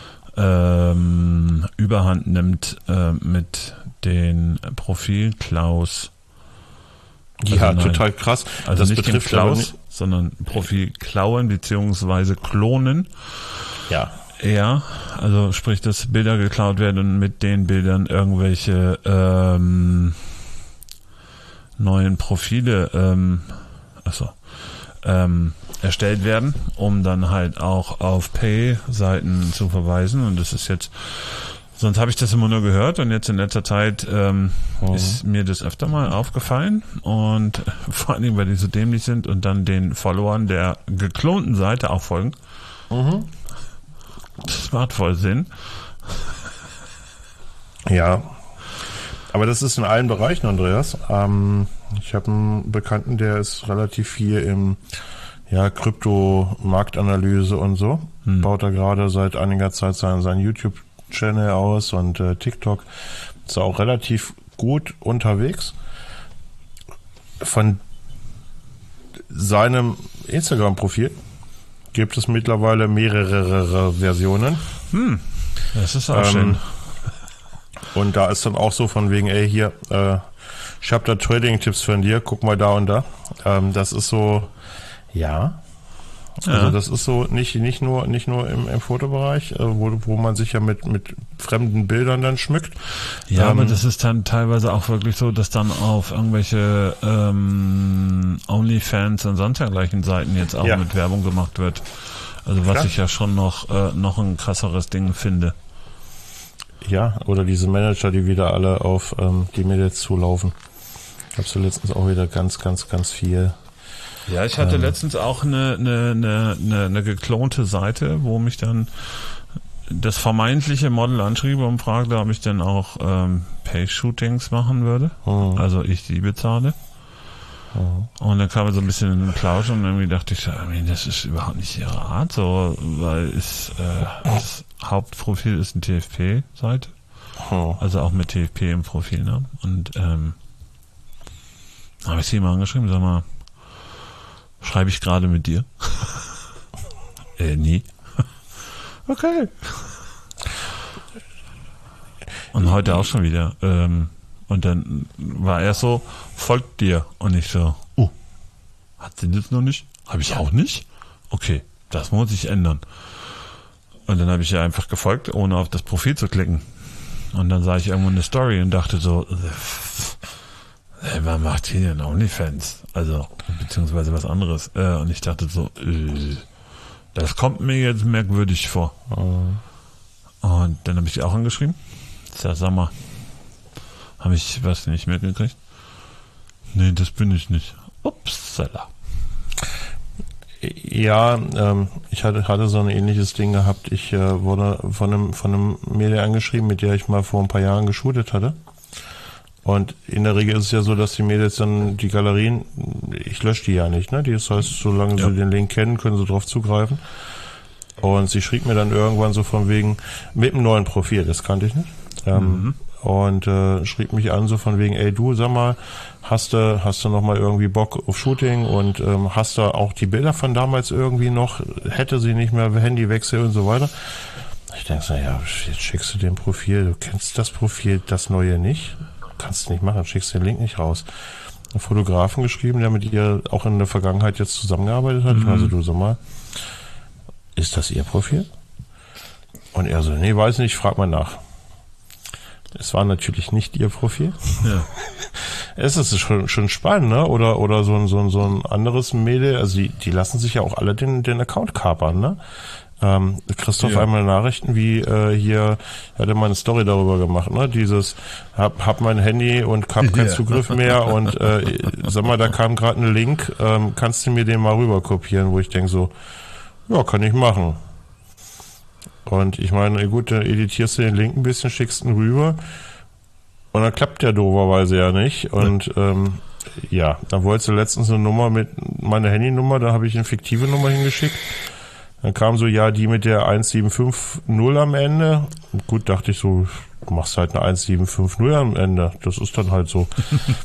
ähm, Überhand nimmt äh, mit den Profil-Klaus. Ja, Also total krass. Also das nicht betrifft den aber Klaus, nicht, sondern Profil-Klauen beziehungsweise Klonen. ja. Ja, also sprich, dass Bilder geklaut werden und mit den Bildern irgendwelche ähm, neuen Profile ähm, achso, ähm, erstellt werden, um dann halt auch auf Pay-Seiten zu verweisen. Und das ist jetzt, sonst habe ich das immer nur gehört und jetzt in letzter Zeit ähm, mhm. ist mir das öfter mal aufgefallen und vor allen Dingen, weil die so dämlich sind und dann den Followern der geklonten Seite auch folgen. Mhm. Das macht voll Sinn. Ja, aber das ist in allen Bereichen, Andreas. Ähm, ich habe einen Bekannten, der ist relativ viel im ja, Krypto-Marktanalyse und so. Hm. Baut da gerade seit einiger Zeit seinen, seinen YouTube-Channel aus und äh, TikTok. Ist auch relativ gut unterwegs. Von seinem Instagram-Profil gibt es mittlerweile mehrere Versionen. Hm, das ist auch ähm, schön. Und da ist dann auch so von wegen, ey, hier, äh, ich habe da Trading-Tipps von dir, guck mal da und da. Ähm, das ist so, ja. Also ja. das ist so nicht nicht nur nicht nur im, im Fotobereich, äh, wo, wo man sich ja mit mit fremden Bildern dann schmückt. Ja, ähm, aber das ist dann teilweise auch wirklich so, dass dann auf irgendwelche ähm, OnlyFans und sonst dergleichen Seiten jetzt auch ja. mit Werbung gemacht wird. Also was Klar. ich ja schon noch äh, noch ein krasseres Ding finde. Ja, oder diese Manager, die wieder alle auf ähm, die Mädels zulaufen. Gab's ja letztens auch wieder ganz, ganz, ganz viel. Ja, ich hatte ähm, letztens auch eine, eine, eine, eine, eine geklonte Seite, wo mich dann das vermeintliche Model anschrieb und fragte, ob ich denn auch ähm, Pay-Shootings machen würde. Mhm. Also ich die bezahle. Mhm. Und dann kam so ein bisschen in den Plausch und irgendwie dachte ich, das ist überhaupt nicht ihre Art, so, weil es, äh, das Hauptprofil ist eine T F P-Seite. Mhm. Also auch mit T F P im Profil, ne? Und ähm, habe ich sie mal angeschrieben, sag mal, schreibe ich gerade mit dir? äh, nie. Okay. Und heute auch schon wieder. Ähm, und dann war er so, folgt dir. Und ich so, uh, hat sie das noch nicht? Habe ich auch nicht? Okay, das muss ich ändern. Und dann habe ich ihr einfach gefolgt, ohne auf das Profil zu klicken. Und dann sah ich irgendwo eine Story und dachte so, äh, wer macht hier denn OnlyFans? Also, beziehungsweise was anderes. Äh, und ich dachte so, äh, das kommt mir jetzt merkwürdig vor. Mhm. Und dann habe ich die auch angeschrieben. Ja, sag mal, habe ich was nicht mitgekriegt? Nee, das bin ich nicht. Upsala. Ja, ähm, ich hatte, hatte so ein ähnliches Ding gehabt. Ich äh, wurde von einem, von einem Mädel angeschrieben, mit der ich mal vor ein paar Jahren geshootet hatte. Und in der Regel ist es ja so, dass die Mädels dann die Galerien, ich lösche die ja nicht, ne? Das heißt, solange ja. sie den Link kennen, können sie drauf zugreifen. Und sie schrieb mir dann irgendwann so von wegen, mit einem neuen Profil, das kannte ich nicht. Ähm, mhm. Und äh, schrieb mich an so von wegen, ey du, sag mal, hast du hast du noch mal irgendwie Bock auf Shooting und ähm, hast du auch die Bilder von damals irgendwie noch, hätte sie nicht mehr Handywechsel und so weiter. Ich denke, naja, jetzt schickst du den Profil, du kennst das Profil, das neue nicht. Kannst du nicht machen, schickst den Link nicht raus. Einen Fotografen geschrieben, der mit ihr auch in der Vergangenheit jetzt zusammengearbeitet hat. Mhm. Also du, sag mal, ist das ihr Profil? Und er so, nee, weiß nicht, frag mal nach. Es war natürlich nicht ihr Profil. Ja. Es ist schon, schon spannend, ne? Oder, oder so ein, so ein, so ein anderes Mädel, also die, die lassen sich ja auch alle den, den Account kapern, ne? Ähm, Christoph ja. einmal Nachrichten wie äh, hier, er hatte mal eine Story darüber gemacht, ne? Dieses hab, hab mein Handy und hab keinen ja. Zugriff mehr und äh, sag mal, da kam gerade ein Link, ähm, kannst du mir den mal rüber kopieren, wo ich denke so, ja, kann ich machen. Und ich meine, gut, dann editierst du den Link ein bisschen, schickst ihn rüber und dann klappt der dooferweise ja nicht. Und ja. ähm, ja, dann wolltest du letztens eine Nummer mit meiner Handynummer, da habe ich eine fiktive Nummer hingeschickt. Dann kam so, ja, die mit der eins sieben fünf null am Ende. Und gut, dachte ich so, du machst halt eine eins sieben fünf null am Ende. Das ist dann halt so.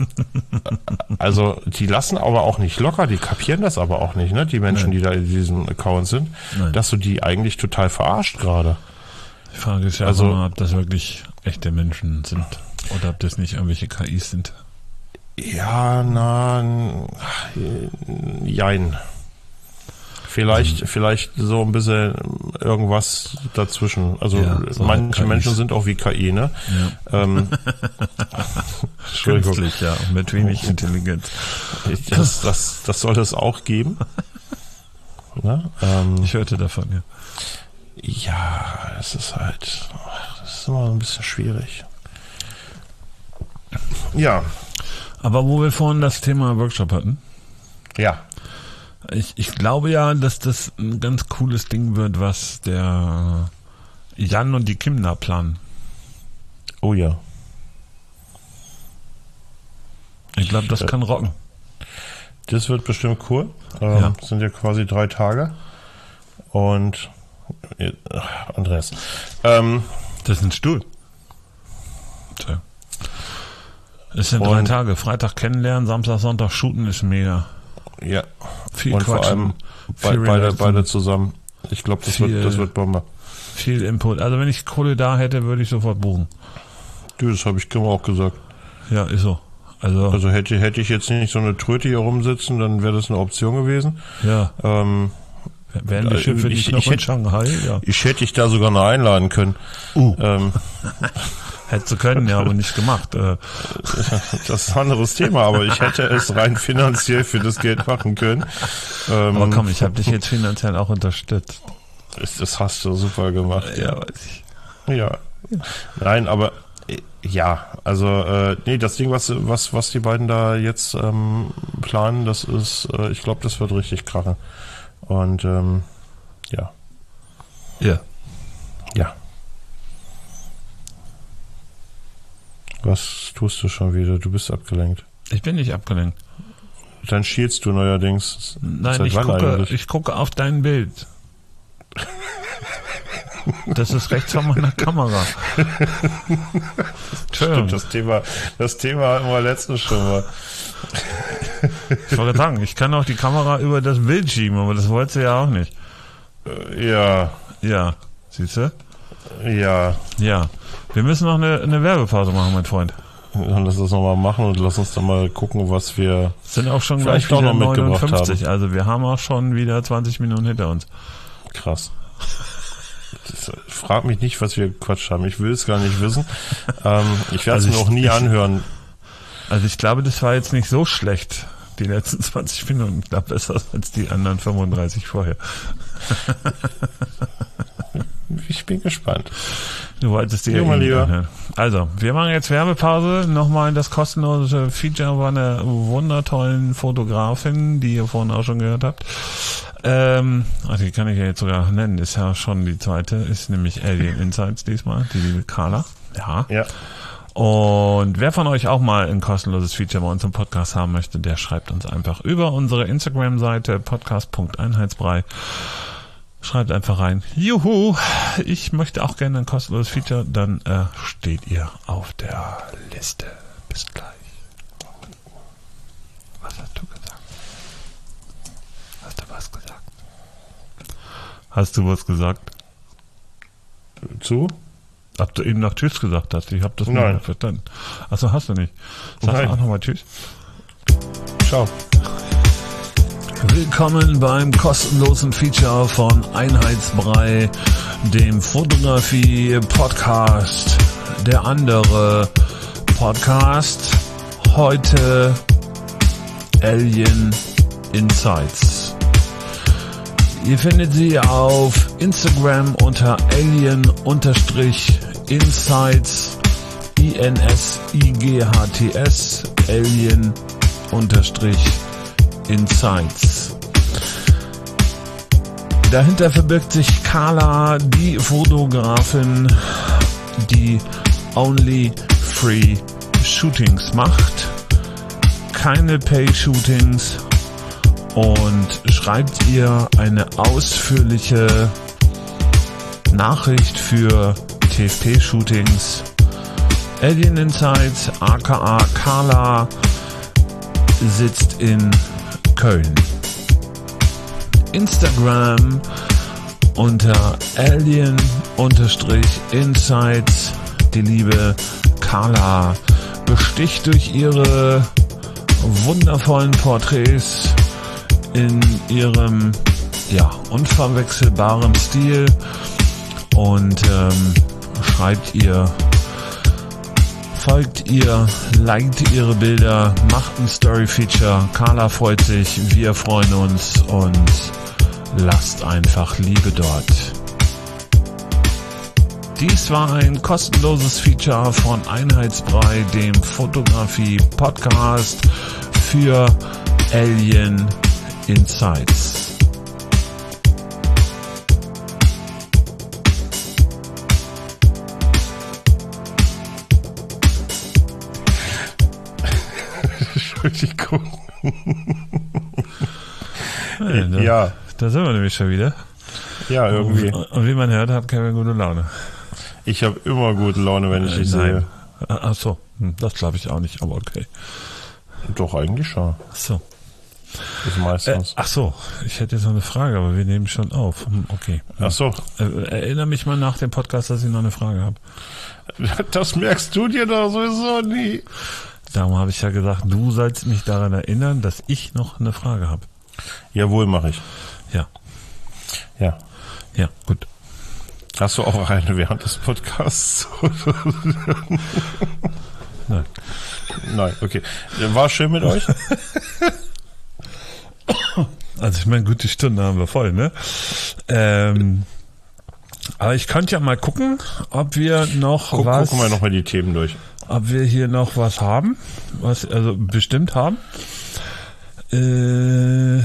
Also, die lassen aber auch nicht locker, die kapieren das aber auch nicht, ne? Die Menschen, Nein. die da in diesem Account sind, Nein. dass du die eigentlich total verarscht gerade. Die Frage ist ja also, auch mal, ob das wirklich echte Menschen sind oder ob das nicht irgendwelche K Is sind. Ja, na, jein. Vielleicht, vielleicht so ein bisschen irgendwas dazwischen. Also ja, so manche Menschen sind auch wie K I, ne? Ja. Ähm, Künstlich, ja, mit wenig Intelligenz. Das, das, das soll es auch geben. Ne? Ähm, ich hörte davon, ja. Ja, es ist halt, das ist immer ein bisschen schwierig. Ja. Aber wo wir vorhin das Thema Workshop hatten. Ja. Ich, ich glaube ja, dass das ein ganz cooles Ding wird, was der Jan und die Kim da planen. Oh ja. Ich glaube, das kann rocken. Das wird bestimmt cool. Ähm, ja. Das sind ja quasi drei Tage. Und ach, Andreas. Ähm, das ist ein Stuhl. Tja. Es sind drei Tage. Freitag kennenlernen, Samstag, Sonntag shooten ist mega. Ja. Viel und Quatschen, vor allem be beide, beide zusammen. Ich glaube, das wird, das wird Bombe. Viel Input. Also wenn ich Kohle da hätte, würde ich sofort buchen. Du, das habe ich Kim auch gesagt. Ja, ist so. Also, also hätte, hätte ich jetzt nicht so eine Tröte hier rumsitzen, dann wäre das eine Option gewesen. Ja. Ähm, Wären die Schiffe ich, nicht noch ich, in hätte, Shanghai? Ja. Ich hätte dich da sogar noch einladen können. Uh. Ähm, Hättest du können, ja, aber nicht gemacht. Das ist ein anderes Thema, aber ich hätte es rein finanziell für das Geld machen können. Ähm, aber komm, ich habe dich jetzt finanziell auch unterstützt. Das hast du super gemacht. Ja, ja. weiß ich. Ja. Nein, aber ja, also äh, nee, das Ding, was was was die beiden da jetzt ähm, planen, das ist, äh, ich glaube, das wird richtig krachen. Und ähm, ja. Ja. Ja. Was tust du schon wieder? Du bist abgelenkt. Ich bin nicht abgelenkt. Dann schielst du neuerdings. Nein, ich gucke, ich gucke auf dein Bild. Das ist rechts von meiner Kamera. Stimmt, das Thema, das Thema hatten wir letztens schon mal. Ich wollte sagen, ich kann auch die Kamera über das Bild schieben, aber das wolltest du ja auch nicht. Ja. Ja, siehst du? Ja. Ja. Wir müssen noch eine, eine Werbepause machen, mein Freund. Dann lass das nochmal machen und lass uns dann mal gucken, was wir sind auch schon gleich wieder noch neunundfünfzig, haben. Also wir haben auch schon wieder zwanzig Minuten hinter uns. Krass. Frag mich nicht, was wir Quatsch haben. Ich will es gar nicht wissen. ähm, ich werde es also mir auch nie ich, anhören. Also ich glaube, das war jetzt nicht so schlecht, die letzten zwanzig Minuten. Ich glaube, besser als die anderen fünfunddreißig vorher. Ich bin gespannt. Du wolltest dir ja lieber anhören. Also, wir machen jetzt Werbepause. Nochmal das kostenlose Feature von einer wundertollen Fotografin, die ihr vorhin auch schon gehört habt. Ähm, also die kann ich ja jetzt sogar nennen. Ist ja schon die zweite. Ist nämlich Alien Insights diesmal. Die liebe Carla. Ja. Ja. Und wer von euch auch mal ein kostenloses Feature bei uns im Podcast haben möchte, der schreibt uns einfach über unsere Instagram-Seite podcast punkt einheitsbrei. Schreibt einfach rein, juhu, ich möchte auch gerne ein kostenloses Feature, dann äh, steht ihr auf der Liste. Bis gleich. Was hast du gesagt? Hast du was gesagt? Hast du was gesagt? Zu? Ob du eben noch Tschüss gesagt hast, ich habe das Nein. nicht verstanden. Achso, hast du nicht. Sag Nein. auch nochmal Tschüss. Ciao. Willkommen beim kostenlosen Feature von Einheitsbrei, dem Fotografie-Podcast. Der andere Podcast. Heute Alien Insights. Ihr findet sie auf Instagram unter Alien-Insights, I N S I G H T S, Alien-Insights. Dahinter verbirgt sich Carla, die Fotografin, die Only Free Shootings macht, keine Pay-Shootings, und schreibt ihr eine ausführliche Nachricht für T F P-Shootings. Alien Insights, aka Carla, sitzt in Köln. Instagram unter Alien-Insights. Die liebe Carla besticht durch ihre wundervollen Porträts in ihrem ja unverwechselbaren Stil und ähm, schreibt ihr, folgt ihr, liked ihre Bilder, macht ein Story-Feature. Carla freut sich, wir freuen uns und lasst einfach Liebe dort. Dies war ein kostenloses Feature von Einheitsbrei, dem Fotografie-Podcast für Alien Insights. Entschuldigung. Ja, da, Ja. da sind wir nämlich schon wieder. Ja, irgendwie. Und, und wie man hört, hat Kevin gute Laune. Ich habe immer gute Laune, wenn ich Äh, dich nein. sehe. Ach so, hm, das glaube ich auch nicht, aber okay. Doch, eigentlich schon. Ach so. Das Äh, meistens. ach so, ich hätte jetzt noch eine Frage, aber wir nehmen schon auf. Hm, okay. Ach so. Äh, erinnere mich mal nach dem Podcast, dass ich noch eine Frage habe. Das merkst du dir doch sowieso nie. Darum habe ich ja gesagt, du sollst mich daran erinnern, dass ich noch eine Frage habe. Jawohl, mache ich. Ja, Ja. ja, gut. Hast du auch eine während des Podcasts? Nein. Nein, okay. War schön mit euch? Also ich meine, gut, die Stunde haben wir voll, ne? Ähm, aber ich könnte ja mal gucken, ob wir noch Guck, was, gucken wir nochmal die Themen durch. ob wir hier noch was haben, was also bestimmt haben. Äh,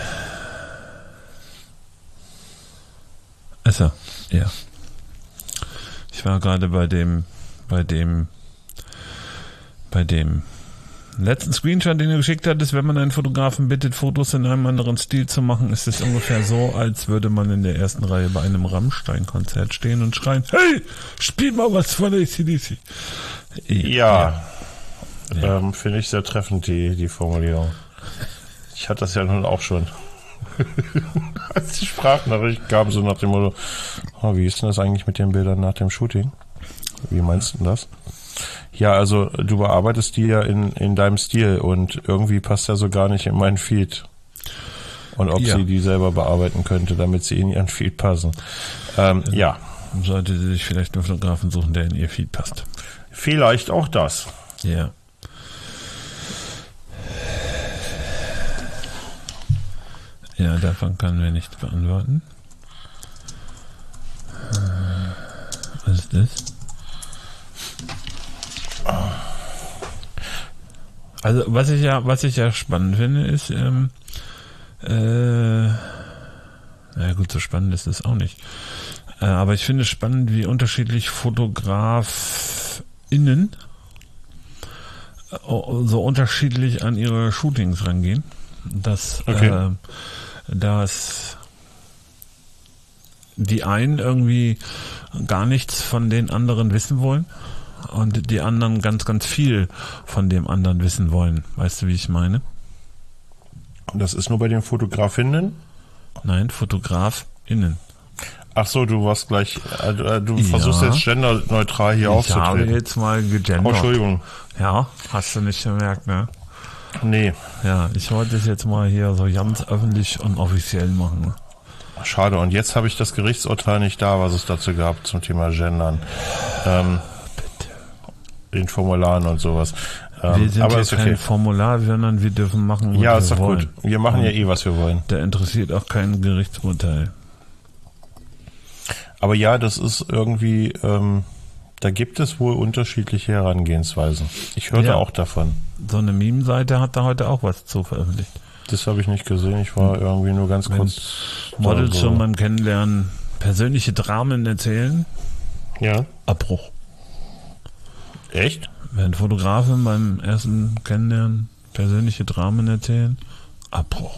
also, ja. Ich war gerade bei dem, bei dem, bei dem letzten Screenshot, den du geschickt hattest. Wenn man einen Fotografen bittet, Fotos in einem anderen Stil zu machen, ist es ungefähr so, als würde man in der ersten Reihe bei einem Rammstein-Konzert stehen und schreien, hey, spiel mal was von A C D C. Ja. Ja. Ähm, finde ich sehr treffend, die, die Formulierung. Ich hatte das ja nun auch schon. Als die Sprachnachricht kam, so nach dem Motto, oh, wie ist denn das eigentlich mit den Bildern nach dem Shooting? Wie meinst du denn das? Ja, also du bearbeitest die ja in, in deinem Stil und irgendwie passt ja so gar nicht in meinen Feed. Und ob Ja. sie die selber bearbeiten könnte, damit sie in ihren Feed passen. Ähm, ja, Sollte sie sich vielleicht einen Fotografen suchen, der in ihr Feed passt. vielleicht auch das. Ja. Ja, davon können wir nicht beantworten. Äh, Was ist das? Also was ich ja, was ich ja spannend finde, ist, ähm, äh, na gut, so spannend ist es auch nicht. Äh, aber ich finde es spannend, wie unterschiedlich FotografInnen so unterschiedlich an ihre Shootings rangehen, dass, Okay. äh, dass die einen irgendwie gar nichts von den anderen wissen wollen und die anderen ganz, ganz viel von dem anderen wissen wollen. Weißt du, wie ich meine? Das ist nur bei den Fotografinnen? Nein, FotografInnen. Ach so, du warst gleich, äh, du, äh, du Ja. versuchst jetzt genderneutral hier Ich habe aufzutreten. jetzt mal Oh, gegendert. Entschuldigung. Ja, hast du nicht gemerkt, ne? Nee, Ja, ich wollte es jetzt mal hier so ganz öffentlich und offiziell machen. schade. Und jetzt habe ich das Gerichtsurteil nicht da, was es dazu gab zum Thema Gendern. Ähm, den Formularen und sowas. Ähm, Wir sind aber jetzt ist okay. kein Formular, sondern wir dürfen machen, was Ja, wir ist doch wollen. gut. Wir machen ja eh, was wir wollen. Da interessiert auch kein Gerichtsurteil. Aber ja, das ist irgendwie, ähm, da gibt es wohl unterschiedliche Herangehensweisen. Ich hörte Ja. auch davon. So eine Meme-Seite hat da heute auch was zu veröffentlicht. Das habe ich nicht gesehen. Ich war irgendwie nur ganz Wenn kurz. Models da so. schon beim Kennenlernen persönliche Dramen erzählen, Ja. Abbruch. Echt? Wenn Fotografen beim ersten Kennenlernen persönliche Dramen erzählen, Abbruch.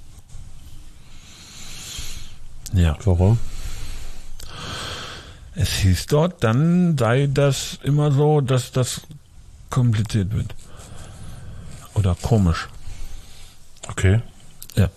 Ja. Warum? Es hieß dort, dann sei das immer so, dass das kompliziert wird. Oder komisch. Okay. Ja.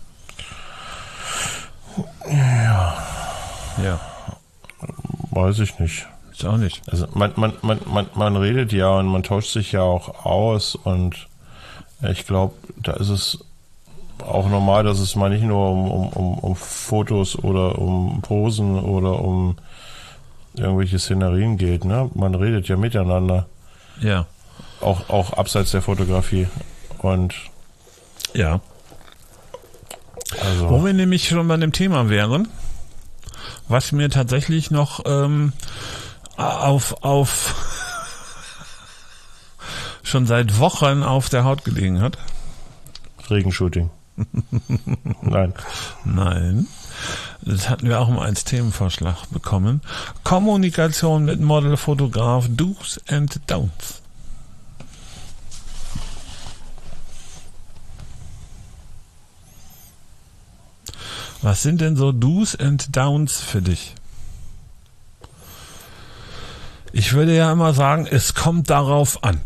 Ja, Ja. weiß ich nicht. Ist auch nicht. Also man, man, man, man, man redet ja und man tauscht sich ja auch aus und ich glaube, da ist es auch normal, dass es mal nicht nur um, um, um, um Fotos oder um Posen oder um irgendwelche Szenerien geht, ne? Man redet ja miteinander, Ja. auch, auch abseits der Fotografie. Und Ja. also Wo wir nämlich schon bei dem Thema wären, was mir tatsächlich noch ähm, auf, auf schon seit Wochen auf der Haut gelegen hat. Regenshooting. Nein. Nein. Das hatten wir auch mal als Themenvorschlag bekommen. Kommunikation mit Model, Fotograf, Do's and Don'ts. Was sind denn so Do's and Don'ts für dich? Ich würde ja immer sagen, es kommt darauf an.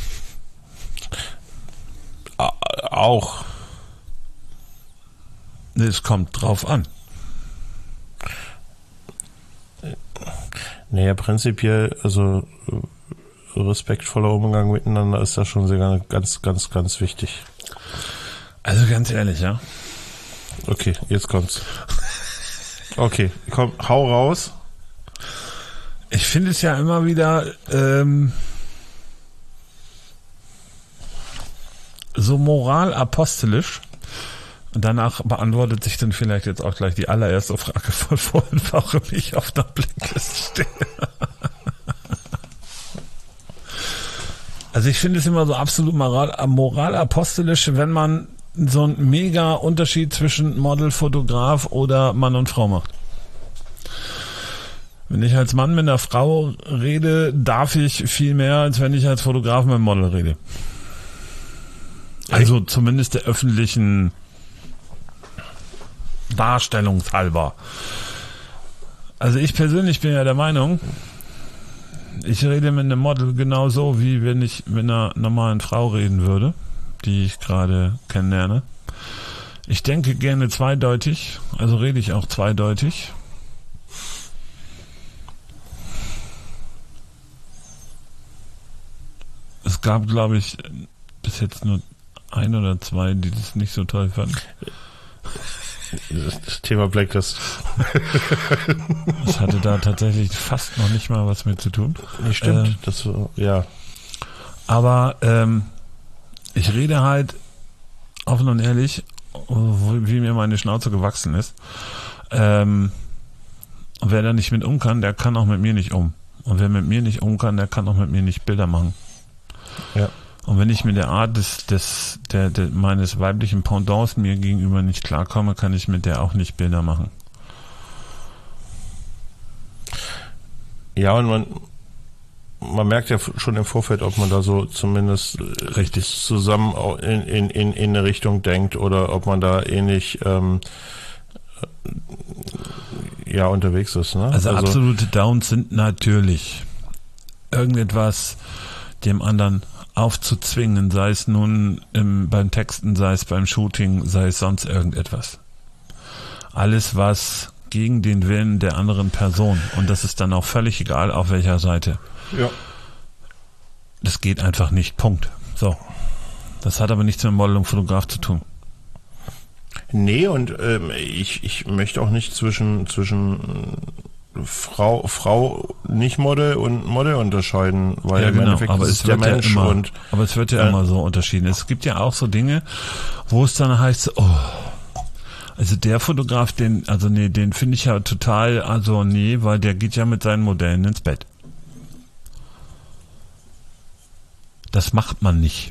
Auch. Es kommt drauf an. Naja, prinzipiell, also äh, respektvoller Umgang miteinander ist da schon sehr ganz, ganz, ganz wichtig. Also ganz ehrlich, ja. Okay, jetzt kommt's. Okay, komm, hau raus. Ich finde es ja immer wieder ähm, so moralapostelisch. Und danach beantwortet sich dann vielleicht jetzt auch gleich die allererste Frage von vorhin, warum ich auf der Blacklist stehe. Also ich finde es immer so absolut moral, moralapostelisch, wenn man so einen mega Unterschied zwischen Model, Fotograf oder Mann und Frau macht. Wenn ich als Mann mit einer Frau rede, darf ich viel mehr, als wenn ich als Fotograf mit einem Model rede. Also zumindest der öffentlichen Darstellungshalber. Also ich persönlich bin ja der Meinung, ich rede mit einem Model genauso, wie wenn ich mit einer normalen Frau reden würde, die ich gerade kennenlerne. Ich denke gerne zweideutig, also rede ich auch zweideutig. Es gab, glaube ich, bis jetzt nur ein oder zwei, die das nicht so toll fanden. Das Thema Blacklist. Das hatte da tatsächlich fast noch nicht mal was mit zu tun. Nicht stimmt. Äh, das, ja. Aber ähm, ich rede halt offen und ehrlich, wie mir meine Schnauze gewachsen ist. Ähm, und wer da nicht mit um kann, der kann auch mit mir nicht um. Und wer mit mir nicht um kann, der kann auch mit mir nicht Bilder machen. Ja. Und wenn ich mit der Art des, des, der, der, meines weiblichen Pendants mir gegenüber nicht klarkomme, kann ich mit der auch nicht Bilder machen. Ja, und man, man merkt ja schon im Vorfeld, ob man da so zumindest richtig zusammen in, in, in, in eine Richtung denkt oder ob man da ähnlich ähm, ja unterwegs ist. Ne? Also, also absolute Downs sind natürlich irgendetwas dem anderen aufzuzwingen, sei es nun im, beim Texten, sei es beim Shooting, sei es sonst irgendetwas. Alles, was gegen den Willen der anderen Person, und das ist dann auch völlig egal, auf welcher Seite. Ja. Das geht einfach nicht. Punkt. So. Das hat aber nichts mit Model und Fotograf zu tun. Nee, und ähm, ich, ich möchte auch nicht zwischen, zwischen Frau, Frau nicht Model und Model unterscheiden, weil ja, im genau, Endeffekt aber ist es der wird Mensch ja immer, und aber es wird ja äh, immer so unterschieden. Es gibt ja auch so Dinge, wo es dann heißt, oh, also der Fotograf, den, also nee, den finde ich ja total, also nee, weil der geht ja mit seinen Modellen ins Bett. Das macht man nicht.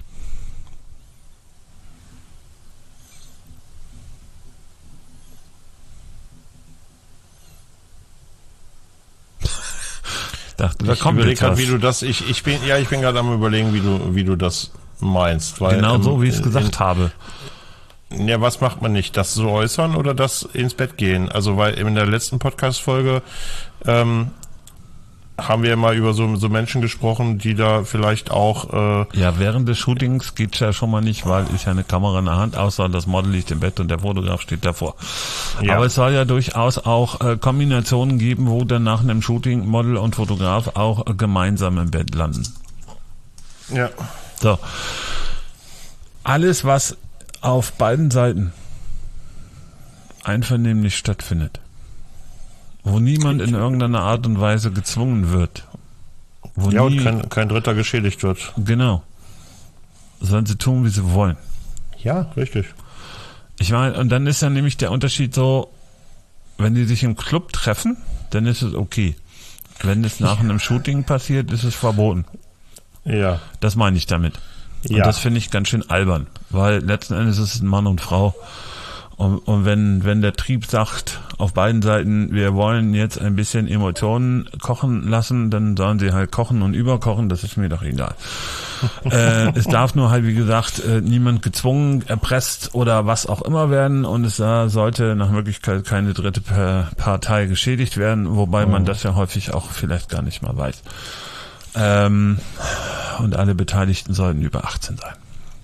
Dachte, ich überlege gerade, wie du das, ich, ich bin, ja, ich bin gerade am überlegen, wie du, wie du das meinst. Weil, genau so, ähm, wie ich es gesagt in, habe. Ja, was macht man nicht? Das so äußern oder das ins Bett gehen? Also, weil in der letzten Podcast-Folge ähm, haben wir ja mal über so, so Menschen gesprochen, die da vielleicht auch... Äh ja, während des Shootings geht's ja schon mal nicht, weil ist ja eine Kamera in der Hand, außer das Model liegt im Bett und der Fotograf steht davor. Ja. Aber es soll ja durchaus auch äh, Kombinationen geben, wo dann nach einem Shooting Model und Fotograf auch äh, gemeinsam im Bett landen. Ja. So. Alles, was auf beiden Seiten einvernehmlich stattfindet, wo niemand in irgendeiner Art und Weise gezwungen wird. Wo ja, nie, und kein, kein Dritter geschädigt wird. Genau. Sollen sie tun, wie sie wollen. Ja, richtig. Ich meine, und dann ist ja nämlich der Unterschied so, wenn die sich im Club treffen, dann ist es okay. Wenn es nach einem Shooting passiert, ist es verboten. Ja. Das meine ich damit. Und ja. das finde ich ganz schön albern, weil letzten Endes ist es ein Mann und Frau. Und, und wenn, wenn der Trieb sagt, auf beiden Seiten, wir wollen jetzt ein bisschen Emotionen kochen lassen, dann sollen sie halt kochen und überkochen, das ist mir doch egal. äh, es darf nur halt, wie gesagt, äh, niemand gezwungen, erpresst oder was auch immer werden, und es äh, sollte nach Möglichkeit keine dritte Partei geschädigt werden, wobei mhm. man das ja häufig auch vielleicht gar nicht mal weiß. Ähm, und alle Beteiligten sollten über achtzehn sein.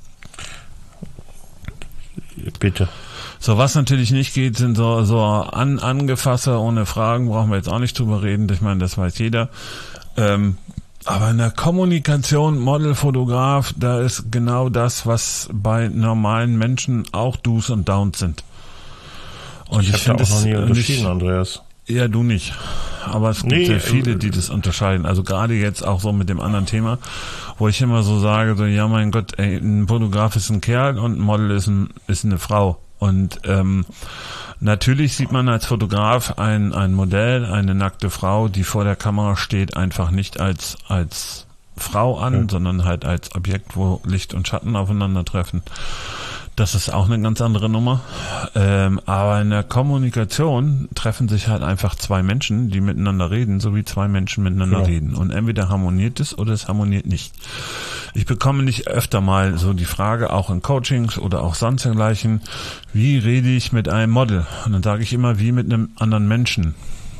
Bitte. So, was natürlich nicht geht, sind so, so an, Angefasser ohne Fragen, brauchen wir jetzt auch nicht drüber reden, ich meine, das weiß jeder. Ähm, aber in der Kommunikation, Model, Fotograf, da ist genau das, was bei normalen Menschen auch Do's und Downs sind. Und ich, ich habe da auch noch nie unterschieden, nicht, Andreas. Ja, du nicht. Aber es gibt nee, sehr viele, die das unterscheiden. Also gerade jetzt auch so mit dem anderen Thema, wo ich immer so sage, so, ja mein Gott, ey, ein Fotograf ist ein Kerl und ein Model ist, ein, ist eine Frau. Und ähm, natürlich sieht man als Fotograf ein, ein Modell, eine nackte Frau, die vor der Kamera steht, einfach nicht als als Frau an, ja. sondern halt als Objekt, wo Licht und Schatten aufeinandertreffen. Das ist auch eine ganz andere Nummer. Ähm, aber in der Kommunikation treffen sich halt einfach zwei Menschen, die miteinander reden, so wie zwei Menschen miteinander ja. reden. Und entweder harmoniert es oder es harmoniert nicht. Ich bekomme nicht öfter mal so die Frage, auch in Coachings oder auch sonst dergleichen, wie rede ich mit einem Model? Und dann sage ich immer, wie mit einem anderen Menschen.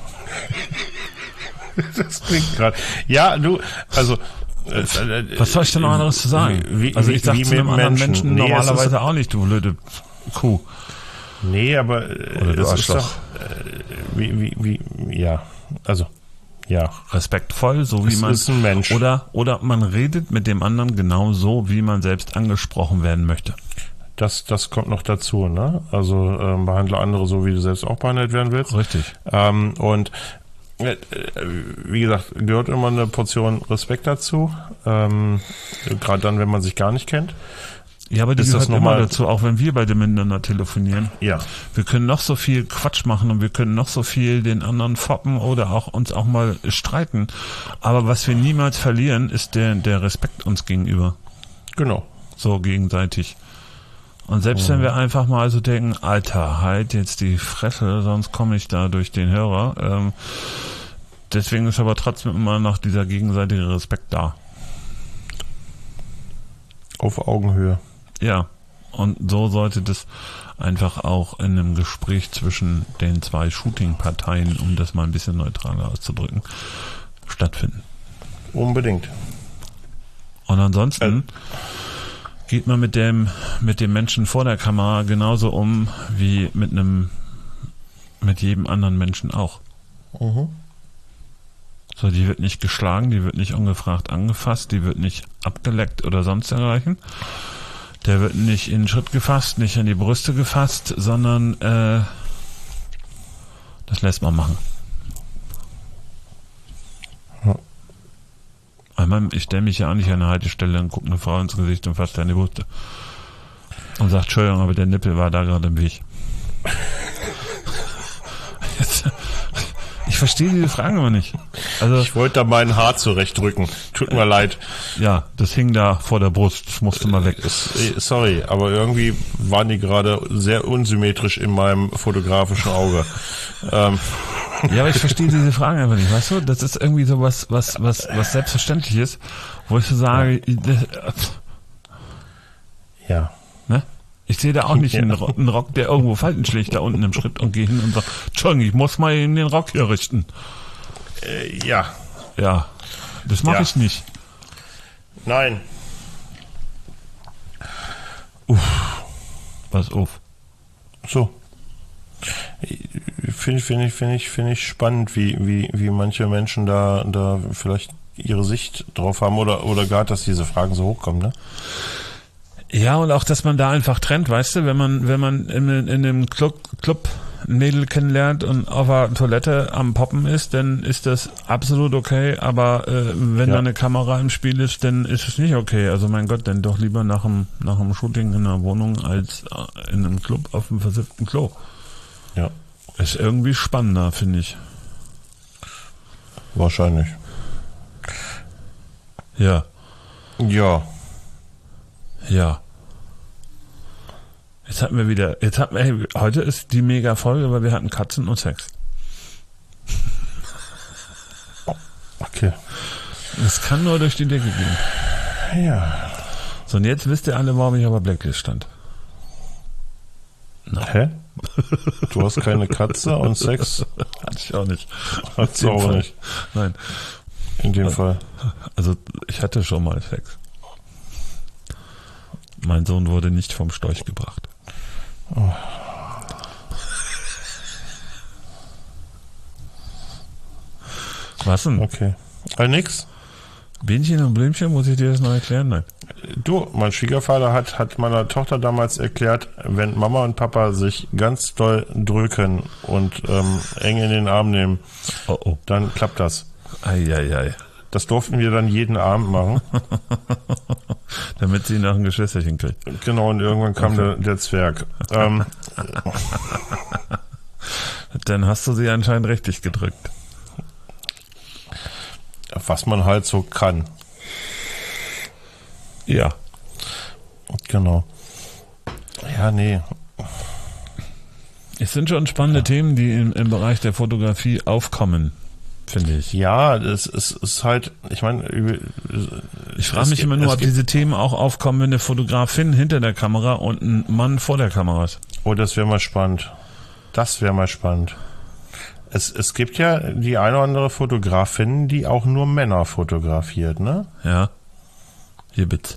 Das klingt gerade. Ja, du, also... Was soll ich denn noch anderes zu sagen? Wie, also ich sage zu einem anderen Menschen, Menschen nee, normalerweise auch nicht, du blöde Kuh. Nee, aber... Oder du Arschloch. Doch, wie, wie, wie, ja, also... Ja. Respektvoll, so wie es man... ist ein Mensch. Oder, oder man redet mit dem anderen genau so, wie man selbst angesprochen werden möchte. Das, das kommt noch dazu, ne? Also ähm, behandle andere so, wie du selbst auch behandelt werden willst. Richtig. Ähm, und äh, wie gesagt, gehört immer eine Portion Respekt dazu. Ähm, gerade dann, wenn man sich gar nicht kennt. Ja, aber die ist gehört das noch immer mal dazu, auch wenn wir beide miteinander telefonieren. Ja. Wir können noch so viel Quatsch machen und wir können noch so viel den anderen foppen oder auch uns auch mal streiten. Aber was wir niemals verlieren, ist der, der Respekt uns gegenüber. Genau. So gegenseitig. Und selbst mhm. wenn wir einfach mal so denken, Alter, halt jetzt die Fresse, sonst komme ich da durch den Hörer. Ähm, deswegen ist aber trotzdem immer noch dieser gegenseitige Respekt da. Auf Augenhöhe. Ja, und so sollte das einfach auch in einem Gespräch zwischen den zwei Shooting-Parteien, um das mal ein bisschen neutraler auszudrücken, stattfinden. Unbedingt. Und ansonsten äh. geht man mit dem, mit dem Menschen vor der Kamera genauso um wie mit einem, mit jedem anderen Menschen auch. Mhm. So, die wird nicht geschlagen, die wird nicht ungefragt angefasst, die wird nicht abgeleckt oder sonst dergleichen. Der wird nicht in den Schritt gefasst, nicht an die Brüste gefasst, sondern äh, das lässt man machen. Ja. Einmal, ich stelle mich ja auch nicht an eine Haltestelle und gucke eine Frau ins Gesicht und fasse an die Brüste. Und sagt, Entschuldigung, aber der Nippel war da gerade im Weg. Jetzt, ich verstehe diese Frage immer nicht. Also, ich wollte da mein Haar zurechtdrücken. Tut mir äh, leid. Ja, das hing da vor der Brust. Das musste mal weg. Sorry, aber irgendwie waren die gerade sehr unsymmetrisch in meinem fotografischen Auge. ähm. Ja, aber ich verstehe diese Frage einfach nicht. Weißt du, das ist irgendwie so was, was, was, was selbstverständlich ist, wo ich so sage, ja. Ne? Ich sehe da auch nicht ja. einen, Rock, einen Rock, der irgendwo Falten schlägt, da unten im Schritt und gehe hin und sage, Entschuldigung, ich muss mal eben den Rock hier richten. Äh, ja. Ja, das mache ja. ich nicht. Nein. Uff. Was uff? So. Finde finde ich, finde ich, finde ich spannend, wie, wie, wie manche Menschen da, da vielleicht ihre Sicht drauf haben oder, oder gar, dass diese Fragen so hochkommen, ne? Ja, und auch, dass man da einfach trennt, weißt du, wenn man, wenn man in, in einem Club, Club ein Mädel kennenlernt und auf der Toilette am Poppen ist, dann ist das absolut okay, aber äh, wenn ja. da eine Kamera im Spiel ist, dann ist es nicht okay. Also mein Gott, dann doch lieber nach dem, nach dem Shooting in einer Wohnung als in einem Club auf dem versifften Klo. Ja. Ist irgendwie spannender, finde ich. Wahrscheinlich. Ja. Ja. Ja. Jetzt hatten wir wieder, jetzt hatten wir, hey, heute ist die mega Folge, weil wir hatten Katzen und Sex. Okay. Das kann nur durch die Decke gehen. Ja. So, und jetzt wisst ihr alle, warum ich aber Blacklist stand. Nein. Hä? Du hast keine Katze und Sex? Hatte ich auch nicht. Hat's auch Fall. nicht. Nein. In dem also, Fall. Also, ich hatte schon mal Sex. Mein Sohn wurde nicht vom Storch gebracht. Oh. Was denn? Okay. Äh, nix. Bienchen und Blümchen, muss ich dir das noch erklären? Nein. Du, mein Schwiegervater hat, hat meiner Tochter damals erklärt, wenn Mama und Papa sich ganz doll drücken und ähm, eng in den Arm nehmen, oh, oh. dann klappt das. Ei, ei, ei. Das durften wir dann jeden Abend machen. Damit sie noch ein Geschwisterchen kriegt. Genau, und irgendwann kam okay. der, der Zwerg. ähm, Dann hast du sie anscheinend richtig gedrückt. Was man halt so kann. Ja. Genau. Ja, nee. Es sind schon spannende ja. Themen, die im, im Bereich der Fotografie aufkommen, finde ich. Ja, es, es ist halt, ich meine... Ich frage mich immer nur, ob diese Themen auch aufkommen, wenn eine Fotografin hinter der Kamera und ein Mann vor der Kamera ist. Oh, das wäre mal spannend. Das wäre mal spannend. Es, es gibt ja die eine oder andere Fotografin, die auch nur Männer fotografiert, ne? Ja. Hier bitte.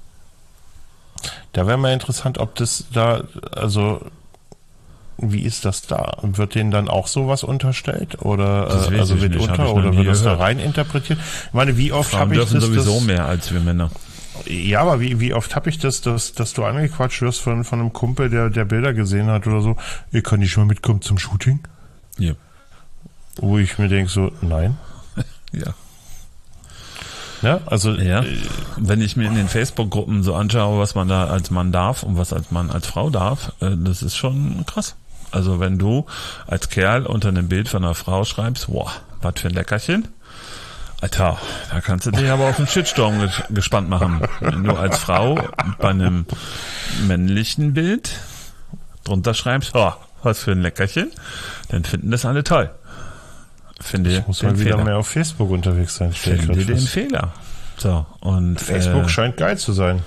Da wäre mal interessant, ob das da, also, wie ist das da? Wird denen dann auch sowas unterstellt? Oder, das äh, also wird nicht, unter, oder wird das da rein interpretiert? Ich meine, wie oft habe ich das? Frauen dürfen sowieso das, mehr als wir Männer. Ja, aber wie, wie oft habe ich das, dass, dass du angequatscht wirst von, von einem Kumpel, der, der Bilder gesehen hat oder so? Ihr kann nicht mal mitkommen zum Shooting? Ja. Wo ich mir denke so, nein. Ja. Ja, also. Ja. Wenn ich mir in den Facebook-Gruppen so anschaue, was man da als Mann darf und was als Mann als Frau darf, das ist schon krass. Also wenn du als Kerl unter einem Bild von einer Frau schreibst, wow, was für ein Leckerchen. Alter, da kannst du dich aber auf den Shitstorm ges- gespannt machen. Wenn du als Frau bei einem männlichen Bild drunter schreibst, oh, was für ein Leckerchen, dann finden das alle toll. Finde ich muss den mal wieder Fehler. mehr auf Facebook unterwegs sein. Finde den fest. Fehler. So, und Facebook äh, scheint geil zu sein.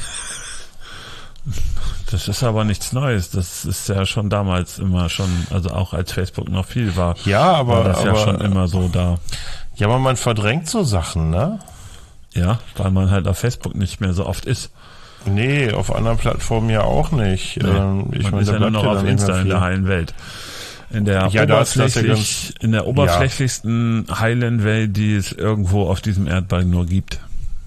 das ist aber nichts Neues. Das ist ja schon damals immer schon, also auch als Facebook noch viel war, Ja, aber, war das aber ja schon immer so da. Ja, aber man verdrängt so Sachen, ne? Ja, weil man halt auf Facebook nicht mehr so oft ist. Nee, auf anderen Plattformen ja auch nicht. Nee, ähm, ich man meine, ist da ja nur bleibt noch ja auf dann nicht Insta mehr in der viel. heilen Welt. In der, Ja, da ist das ja oberflächlich, ganz- in der oberflächlichsten heilen Welt, die es irgendwo auf diesem Erdball nur gibt.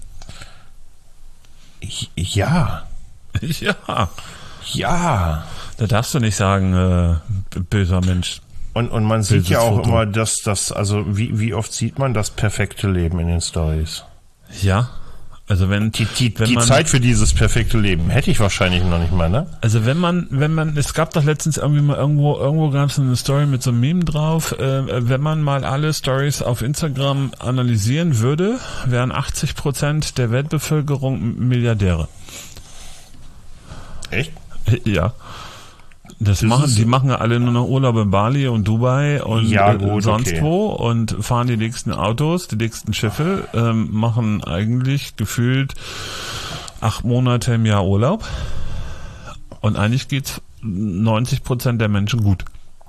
Ja, Ja, ja. da darfst du nicht sagen, äh, böser Mensch. Und, und man sieht Böses ja auch Foto. immer, dass das, also wie, wie oft sieht man das perfekte Leben in den Stories? Ja, also wenn Die, die, wenn die man, Zeit für dieses perfekte Leben hätte ich wahrscheinlich noch nicht mal, ne? also wenn man, wenn man, es gab doch letztens irgendwie mal irgendwo, irgendwo gab es eine Story mit so einem Meme drauf, äh, wenn man mal alle Stories auf Instagram analysieren würde, wären achtzig Prozent der Weltbevölkerung Milliardäre. Echt? Ja. Das, Das machen, ist- die machen ja alle nur noch Urlaub in Bali und Dubai und Ja, äh, gut, sonst okay. wo und fahren die nächsten Autos, die nächsten Schiffe, ähm, machen eigentlich gefühlt acht Monate im Jahr Urlaub und eigentlich geht's neunzig Prozent der Menschen gut.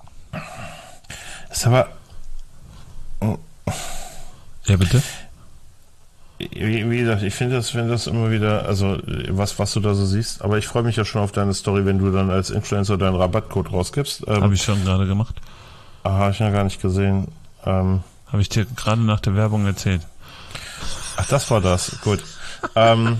Ist aber, Ja, bitte? wie, wie gesagt, ich finde das, finde das immer wieder, also was, was du da so siehst, aber ich freue mich ja schon auf deine Story, wenn du dann als Influencer deinen Rabattcode rausgibst. Ähm, Habe ich schon gerade gemacht. ah, hab ich noch gar nicht gesehen. Ähm, Habe ich dir gerade nach der Werbung erzählt. ach, das war das. Gut. ähm,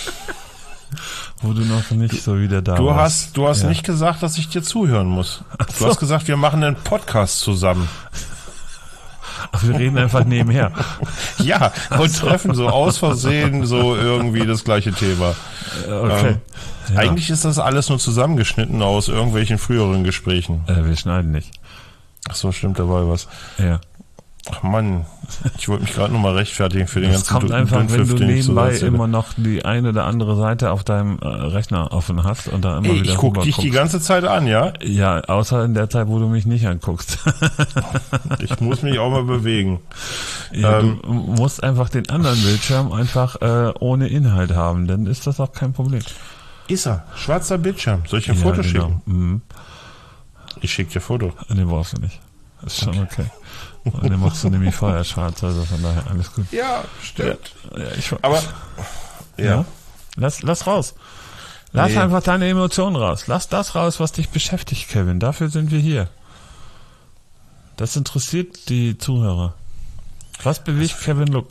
Wo du noch nicht so wieder da du warst. hast, du hast Ja. nicht gesagt, dass ich dir zuhören muss. so. Du hast gesagt, wir machen einen Podcast zusammen. Ach, wir reden einfach nebenher. Ja, und treffen so aus Versehen so irgendwie das gleiche Thema. Okay. Ähm, Ja. Eigentlich ist das alles nur zusammengeschnitten aus irgendwelchen früheren Gesprächen. Äh, wir schneiden nicht. Ach so, stimmt dabei was. Ja. Ach Mann, ich wollte mich gerade nochmal rechtfertigen für den Das ganzen kommt Dün- einfach, wenn Dünnpfiff, du den ich so nebenbei erzähle. immer noch die eine oder andere Seite auf deinem äh, Rechner offen hast und da immer Ey, wieder ich guck rüber dich die guckst. ganze Zeit an, ja? Ja, außer in der Zeit, wo du mich nicht anguckst. Ich muss mich auch mal bewegen. Ja, Ähm, du musst einfach den anderen Bildschirm einfach äh, ohne Inhalt haben, dann ist das auch kein Problem. Ist er. Schwarzer Bildschirm. Soll ich ein Foto ja, schicken? Mhm. Ich schicke dir Foto. Nee, brauchst du nicht. Das ist schon okay. Und den machst du nämlich vorher schwarz, also von daher alles gut. Ja, stimmt. Ja, ich, Aber, ja. ja. Lass, lass raus. Lass Nee. einfach deine Emotionen raus. Lass das raus, was dich beschäftigt, Kevin. Dafür sind wir hier. Das interessiert die Zuhörer. Was bewegt Kevin Look?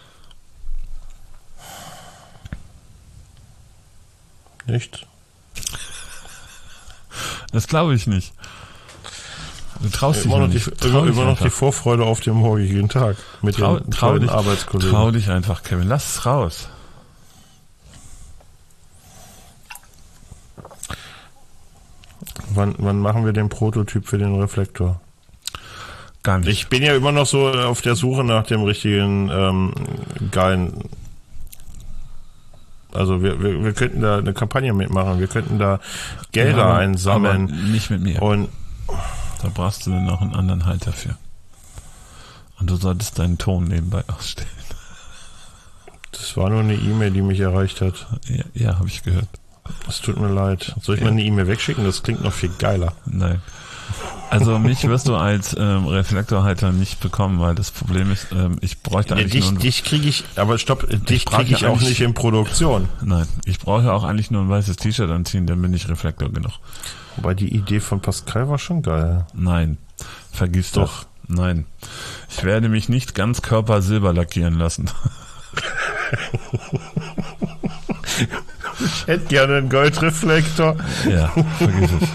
Nicht? Das glaube ich nicht. Du traust dich Immer noch, die, nicht. Trau immer, dich immer noch die einfach. Vorfreude auf den morgigen Tag mit Trau, den trau, tollen dich, Arbeitskollegen. trau dich einfach, Kevin. Lass es raus. Wann, wann machen wir den Prototyp für den Reflektor? Gar nicht. Ich bin ja immer noch so auf der Suche nach dem richtigen ähm, geilen. Also wir, wir, wir könnten da eine Kampagne mitmachen, wir könnten da Gelder Ja, aber- einsammeln aber nicht mit mir. und Da brauchst du dann noch einen anderen Halter für. Und du solltest deinen Ton nebenbei ausstellen. das war nur eine E-Mail, die mich erreicht hat. Ja, ja habe ich gehört. Es tut mir leid. Soll ich Ja. mal eine E-Mail wegschicken? Das klingt noch viel geiler. Nein. Also mich wirst du als ähm, Reflektorhalter nicht bekommen, weil das Problem ist, ähm, ich bräuchte Nee, eigentlich dich nur... dich kriege ich, aber stopp, dich brauche kriege ich auch eigentlich- nicht in Produktion. Nein, ich brauche auch eigentlich nur ein weißes T-Shirt anziehen, dann bin ich Reflektor genug. Wobei die Idee von Pascal war schon geil. Nein, vergiss Doch. doch. Nein. Ich werde mich nicht ganz Körper silber lackieren lassen. Ich hätte gerne einen Goldreflektor. Ja, vergiss es.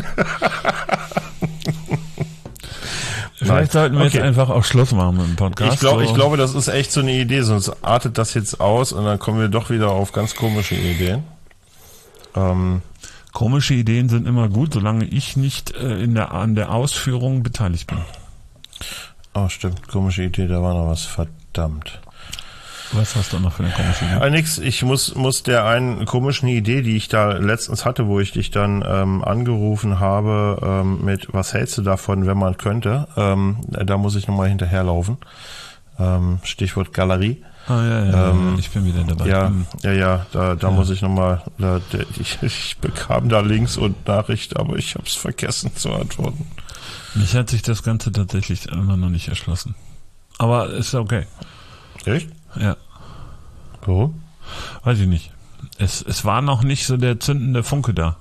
Vielleicht sollten wir Okay. jetzt einfach auch Schluss machen mit dem Podcast. Ich, glaub, so. ich glaube, das ist echt so eine Idee, sonst artet das jetzt aus und dann kommen wir doch wieder auf ganz komische Ideen. Ähm, Komische Ideen sind immer gut, solange ich nicht äh, in der, an der Ausführung beteiligt bin. oh, stimmt, komische Idee, da war noch was, verdammt. Was hast du noch für eine komische Idee? Ah, nix, ich muss, muss der einen komischen Idee, die ich da letztens hatte, wo ich dich dann ähm, angerufen habe, ähm, mit was hältst du davon, wenn man könnte, ähm, da muss ich nochmal hinterherlaufen. Ähm, Stichwort Galerie. Ah ja, ja, ähm, ich bin wieder dabei. Ja, Hm. ja, ja, da, da Ja. muss ich nochmal, da, der- ich, ich bekam da Links und Nachricht, aber ich habe es vergessen zu antworten. Mich hat sich das Ganze tatsächlich immer noch nicht erschlossen. Aber ist okay. Echt? Ja, Warum? weiß ich nicht. Es, es war noch nicht so der zündende Funke da.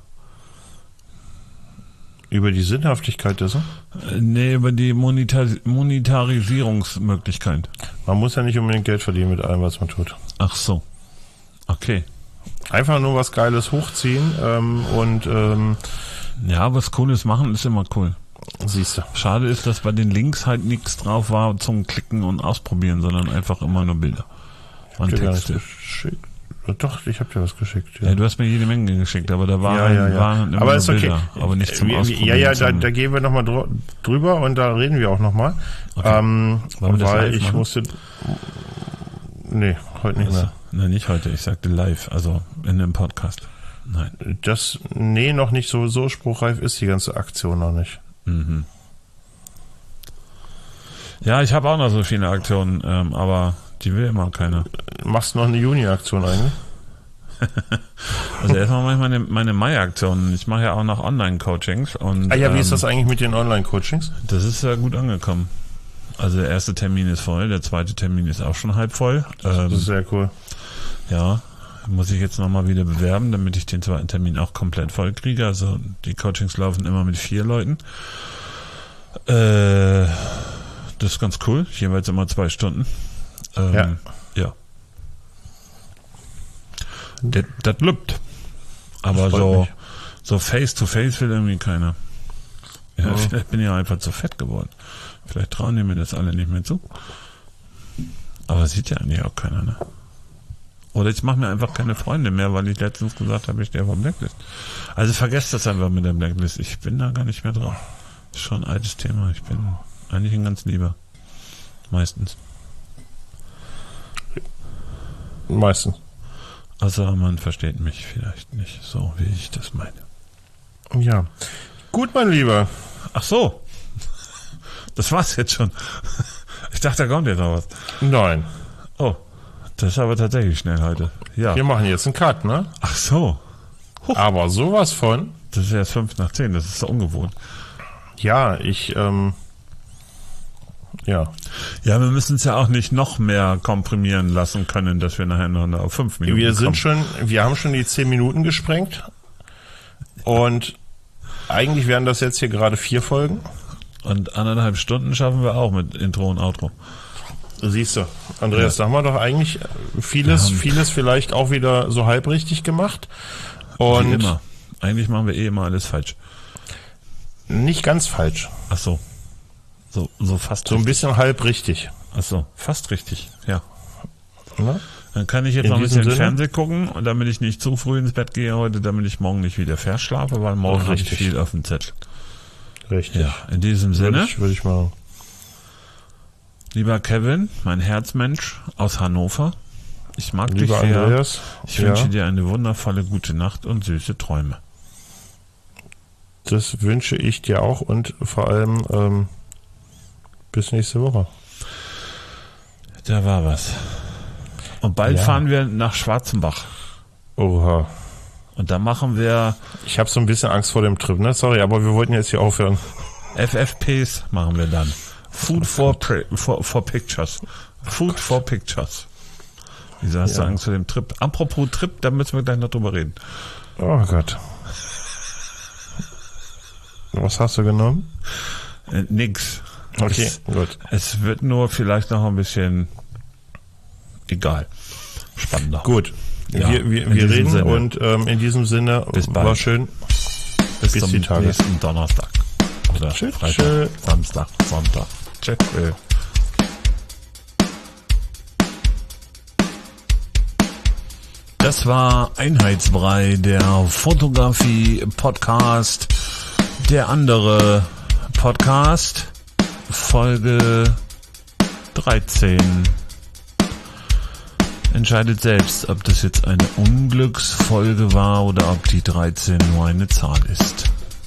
Über die Sinnhaftigkeit dessen? Äh, Nee, über die Monetar Monetarisierungsmöglichkeit. Man muss ja nicht unbedingt Geld verdienen mit allem, was man tut. Ach so. Okay. Einfach nur was Geiles hochziehen ähm, und ähm, Ja, was Cooles machen ist immer cool. siehst du. Schade ist, dass bei den Links halt nichts drauf war zum Klicken und Ausprobieren, sondern einfach immer nur Bilder. Und Dir gar nichts Texte. geschickt. Doch, ich habe dir was geschickt. Ja, Ja, du hast mir jede Menge geschickt, aber da waren, ja, ja, ja. waren immer Aber nur ist okay. Bilder, aber nicht zum Wir- Ausprobieren. Ja, ja, da, zum- da gehen wir nochmal drü drüber und da reden wir auch nochmal. Okay. Ähm, Wollen wir das weil live ich machen? musste. Nee, heute nicht Also, mehr. nein, nicht heute, ich sagte live, also in einem Podcast. Nein. Das, nee, noch nicht so, so spruchreif ist die ganze Aktion noch nicht. Mhm. Ja, ich habe auch noch so viele Aktionen, ähm, aber die will immer keiner. Machst du noch eine Juni-Aktion eigentlich? Also erstmal mache ich meine, meine Mai-Aktionen. Ich mache ja auch noch Online-Coachings. Und, Ah ja, wie ähm, ist das eigentlich mit den Online-Coachings? Das ist ja gut angekommen. Also der erste Termin ist voll, der zweite Termin ist auch schon halb voll. Ähm, Das ist sehr cool. ja, muss ich jetzt nochmal wieder bewerben, damit ich den zweiten Termin auch komplett voll kriege. Also die Coachings laufen immer mit vier Leuten. Äh, das ist ganz cool. Jeweils immer zwei Stunden. Ähm, Ja. ja. Das, das lübt. Aber Das freut so, mich. so face to face will irgendwie keiner. Ja, Ja. vielleicht bin ich ja einfach zu fett geworden. Vielleicht trauen die mir das alle nicht mehr zu. Aber sieht ja eigentlich auch keiner, ne? Oder ich mache mir einfach keine Freunde mehr, weil ich letztens gesagt habe, ich stehe auf der Blacklist. Also vergesst das einfach mit der Blacklist. Ich bin da gar nicht mehr drauf. Ist schon ein altes Thema. Ich bin eigentlich ein ganz lieber. Meistens. Meistens. Also man versteht mich vielleicht nicht so, wie ich das meine. Ja. Gut, mein Lieber. Ach so. Das war's jetzt schon. Ich dachte, da kommt jetzt noch was. Nein. Oh, das ist aber tatsächlich schnell heute. Ja. Wir machen jetzt einen Cut, ne? Ach so. Aber sowas von. Das ist erst fünf nach zehn. Das ist so ungewohnt. Ja, ich, ähm, ja. Ja, wir müssen es ja auch nicht noch mehr komprimieren lassen können, dass wir nachher noch auf fünf Minuten Wir sind kommen. schon, wir haben schon die zehn Minuten gesprengt. Und eigentlich wären das jetzt hier gerade vier Folgen. Und anderthalb Stunden schaffen wir auch mit Intro und Outro. Siehst du, Andreas, da haben wir doch eigentlich vieles, Ja. vieles vielleicht auch wieder so halbrichtig gemacht. Wie Und immer. Eigentlich machen wir eh immer alles falsch. nicht ganz falsch. Ach so. So, so fast So ein richtig. bisschen halbrichtig. Ach so, fast richtig. Ja. Ne? Dann kann ich jetzt In noch ein diesem bisschen Sinne? Fernsehen gucken, und damit ich nicht zu früh ins Bett gehe heute, damit ich morgen nicht wieder verschlafe, weil morgen habe ich Richtig. viel auf dem Zettel. Richtig. Ja, in diesem Würde Sinne, ich, würde ich mal. lieber Kevin, mein Herzmensch aus Hannover, ich mag Lieber dich sehr. Andreas. Ich ja, wünsche dir eine wundervolle gute Nacht und süße Träume. das wünsche ich dir auch und vor allem ähm, bis nächste Woche. Da war was. Und bald Ja. fahren wir nach Schwarzenbach. Oha. Und da machen wir Ich habe so ein bisschen Angst vor dem Trip, ne? Sorry, aber wir wollten jetzt hier aufhören. F F Ps machen wir dann. Food for, pri- for, for Pictures. Food for Pictures. Wieso hast du Ja. Angst vor dem Trip? Apropos Trip, da müssen wir gleich noch drüber reden. Oh Gott. Was hast du genommen? Äh, nix. Okay, Es, gut. es wird nur vielleicht noch ein bisschen egal. Spannender. Gut. Ja, wir wir, in wir diesem reden Sinne. und ähm, in diesem Sinne Bis bald. war schön. Bis, bis zum die Tage. nächsten Donnerstag. Oder Tschüss, Freitag, tschüss. Samstag, Sonntag. Tschüss. Das war Einheitsbrei, der Fotografie-Podcast, der andere Podcast, Folge dreizehn. Entscheidet selbst, ob das jetzt eine Unglücksfolge war oder ob die dreizehn nur eine Zahl ist.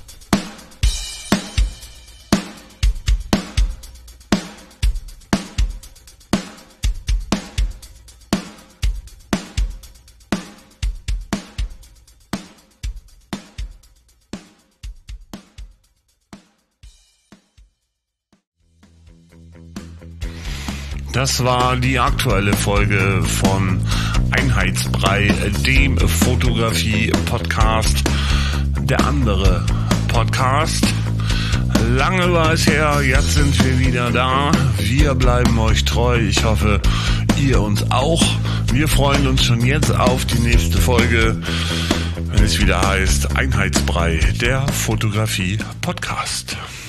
Das war die aktuelle Folge von Einheitsbrei, dem Fotografie-Podcast. Der andere Podcast. Lange war es her, jetzt sind wir wieder da. Wir bleiben euch treu. Ich hoffe, ihr uns auch. Wir freuen uns schon jetzt auf die nächste Folge, wenn es wieder heißt Einheitsbrei, der Fotografie-Podcast.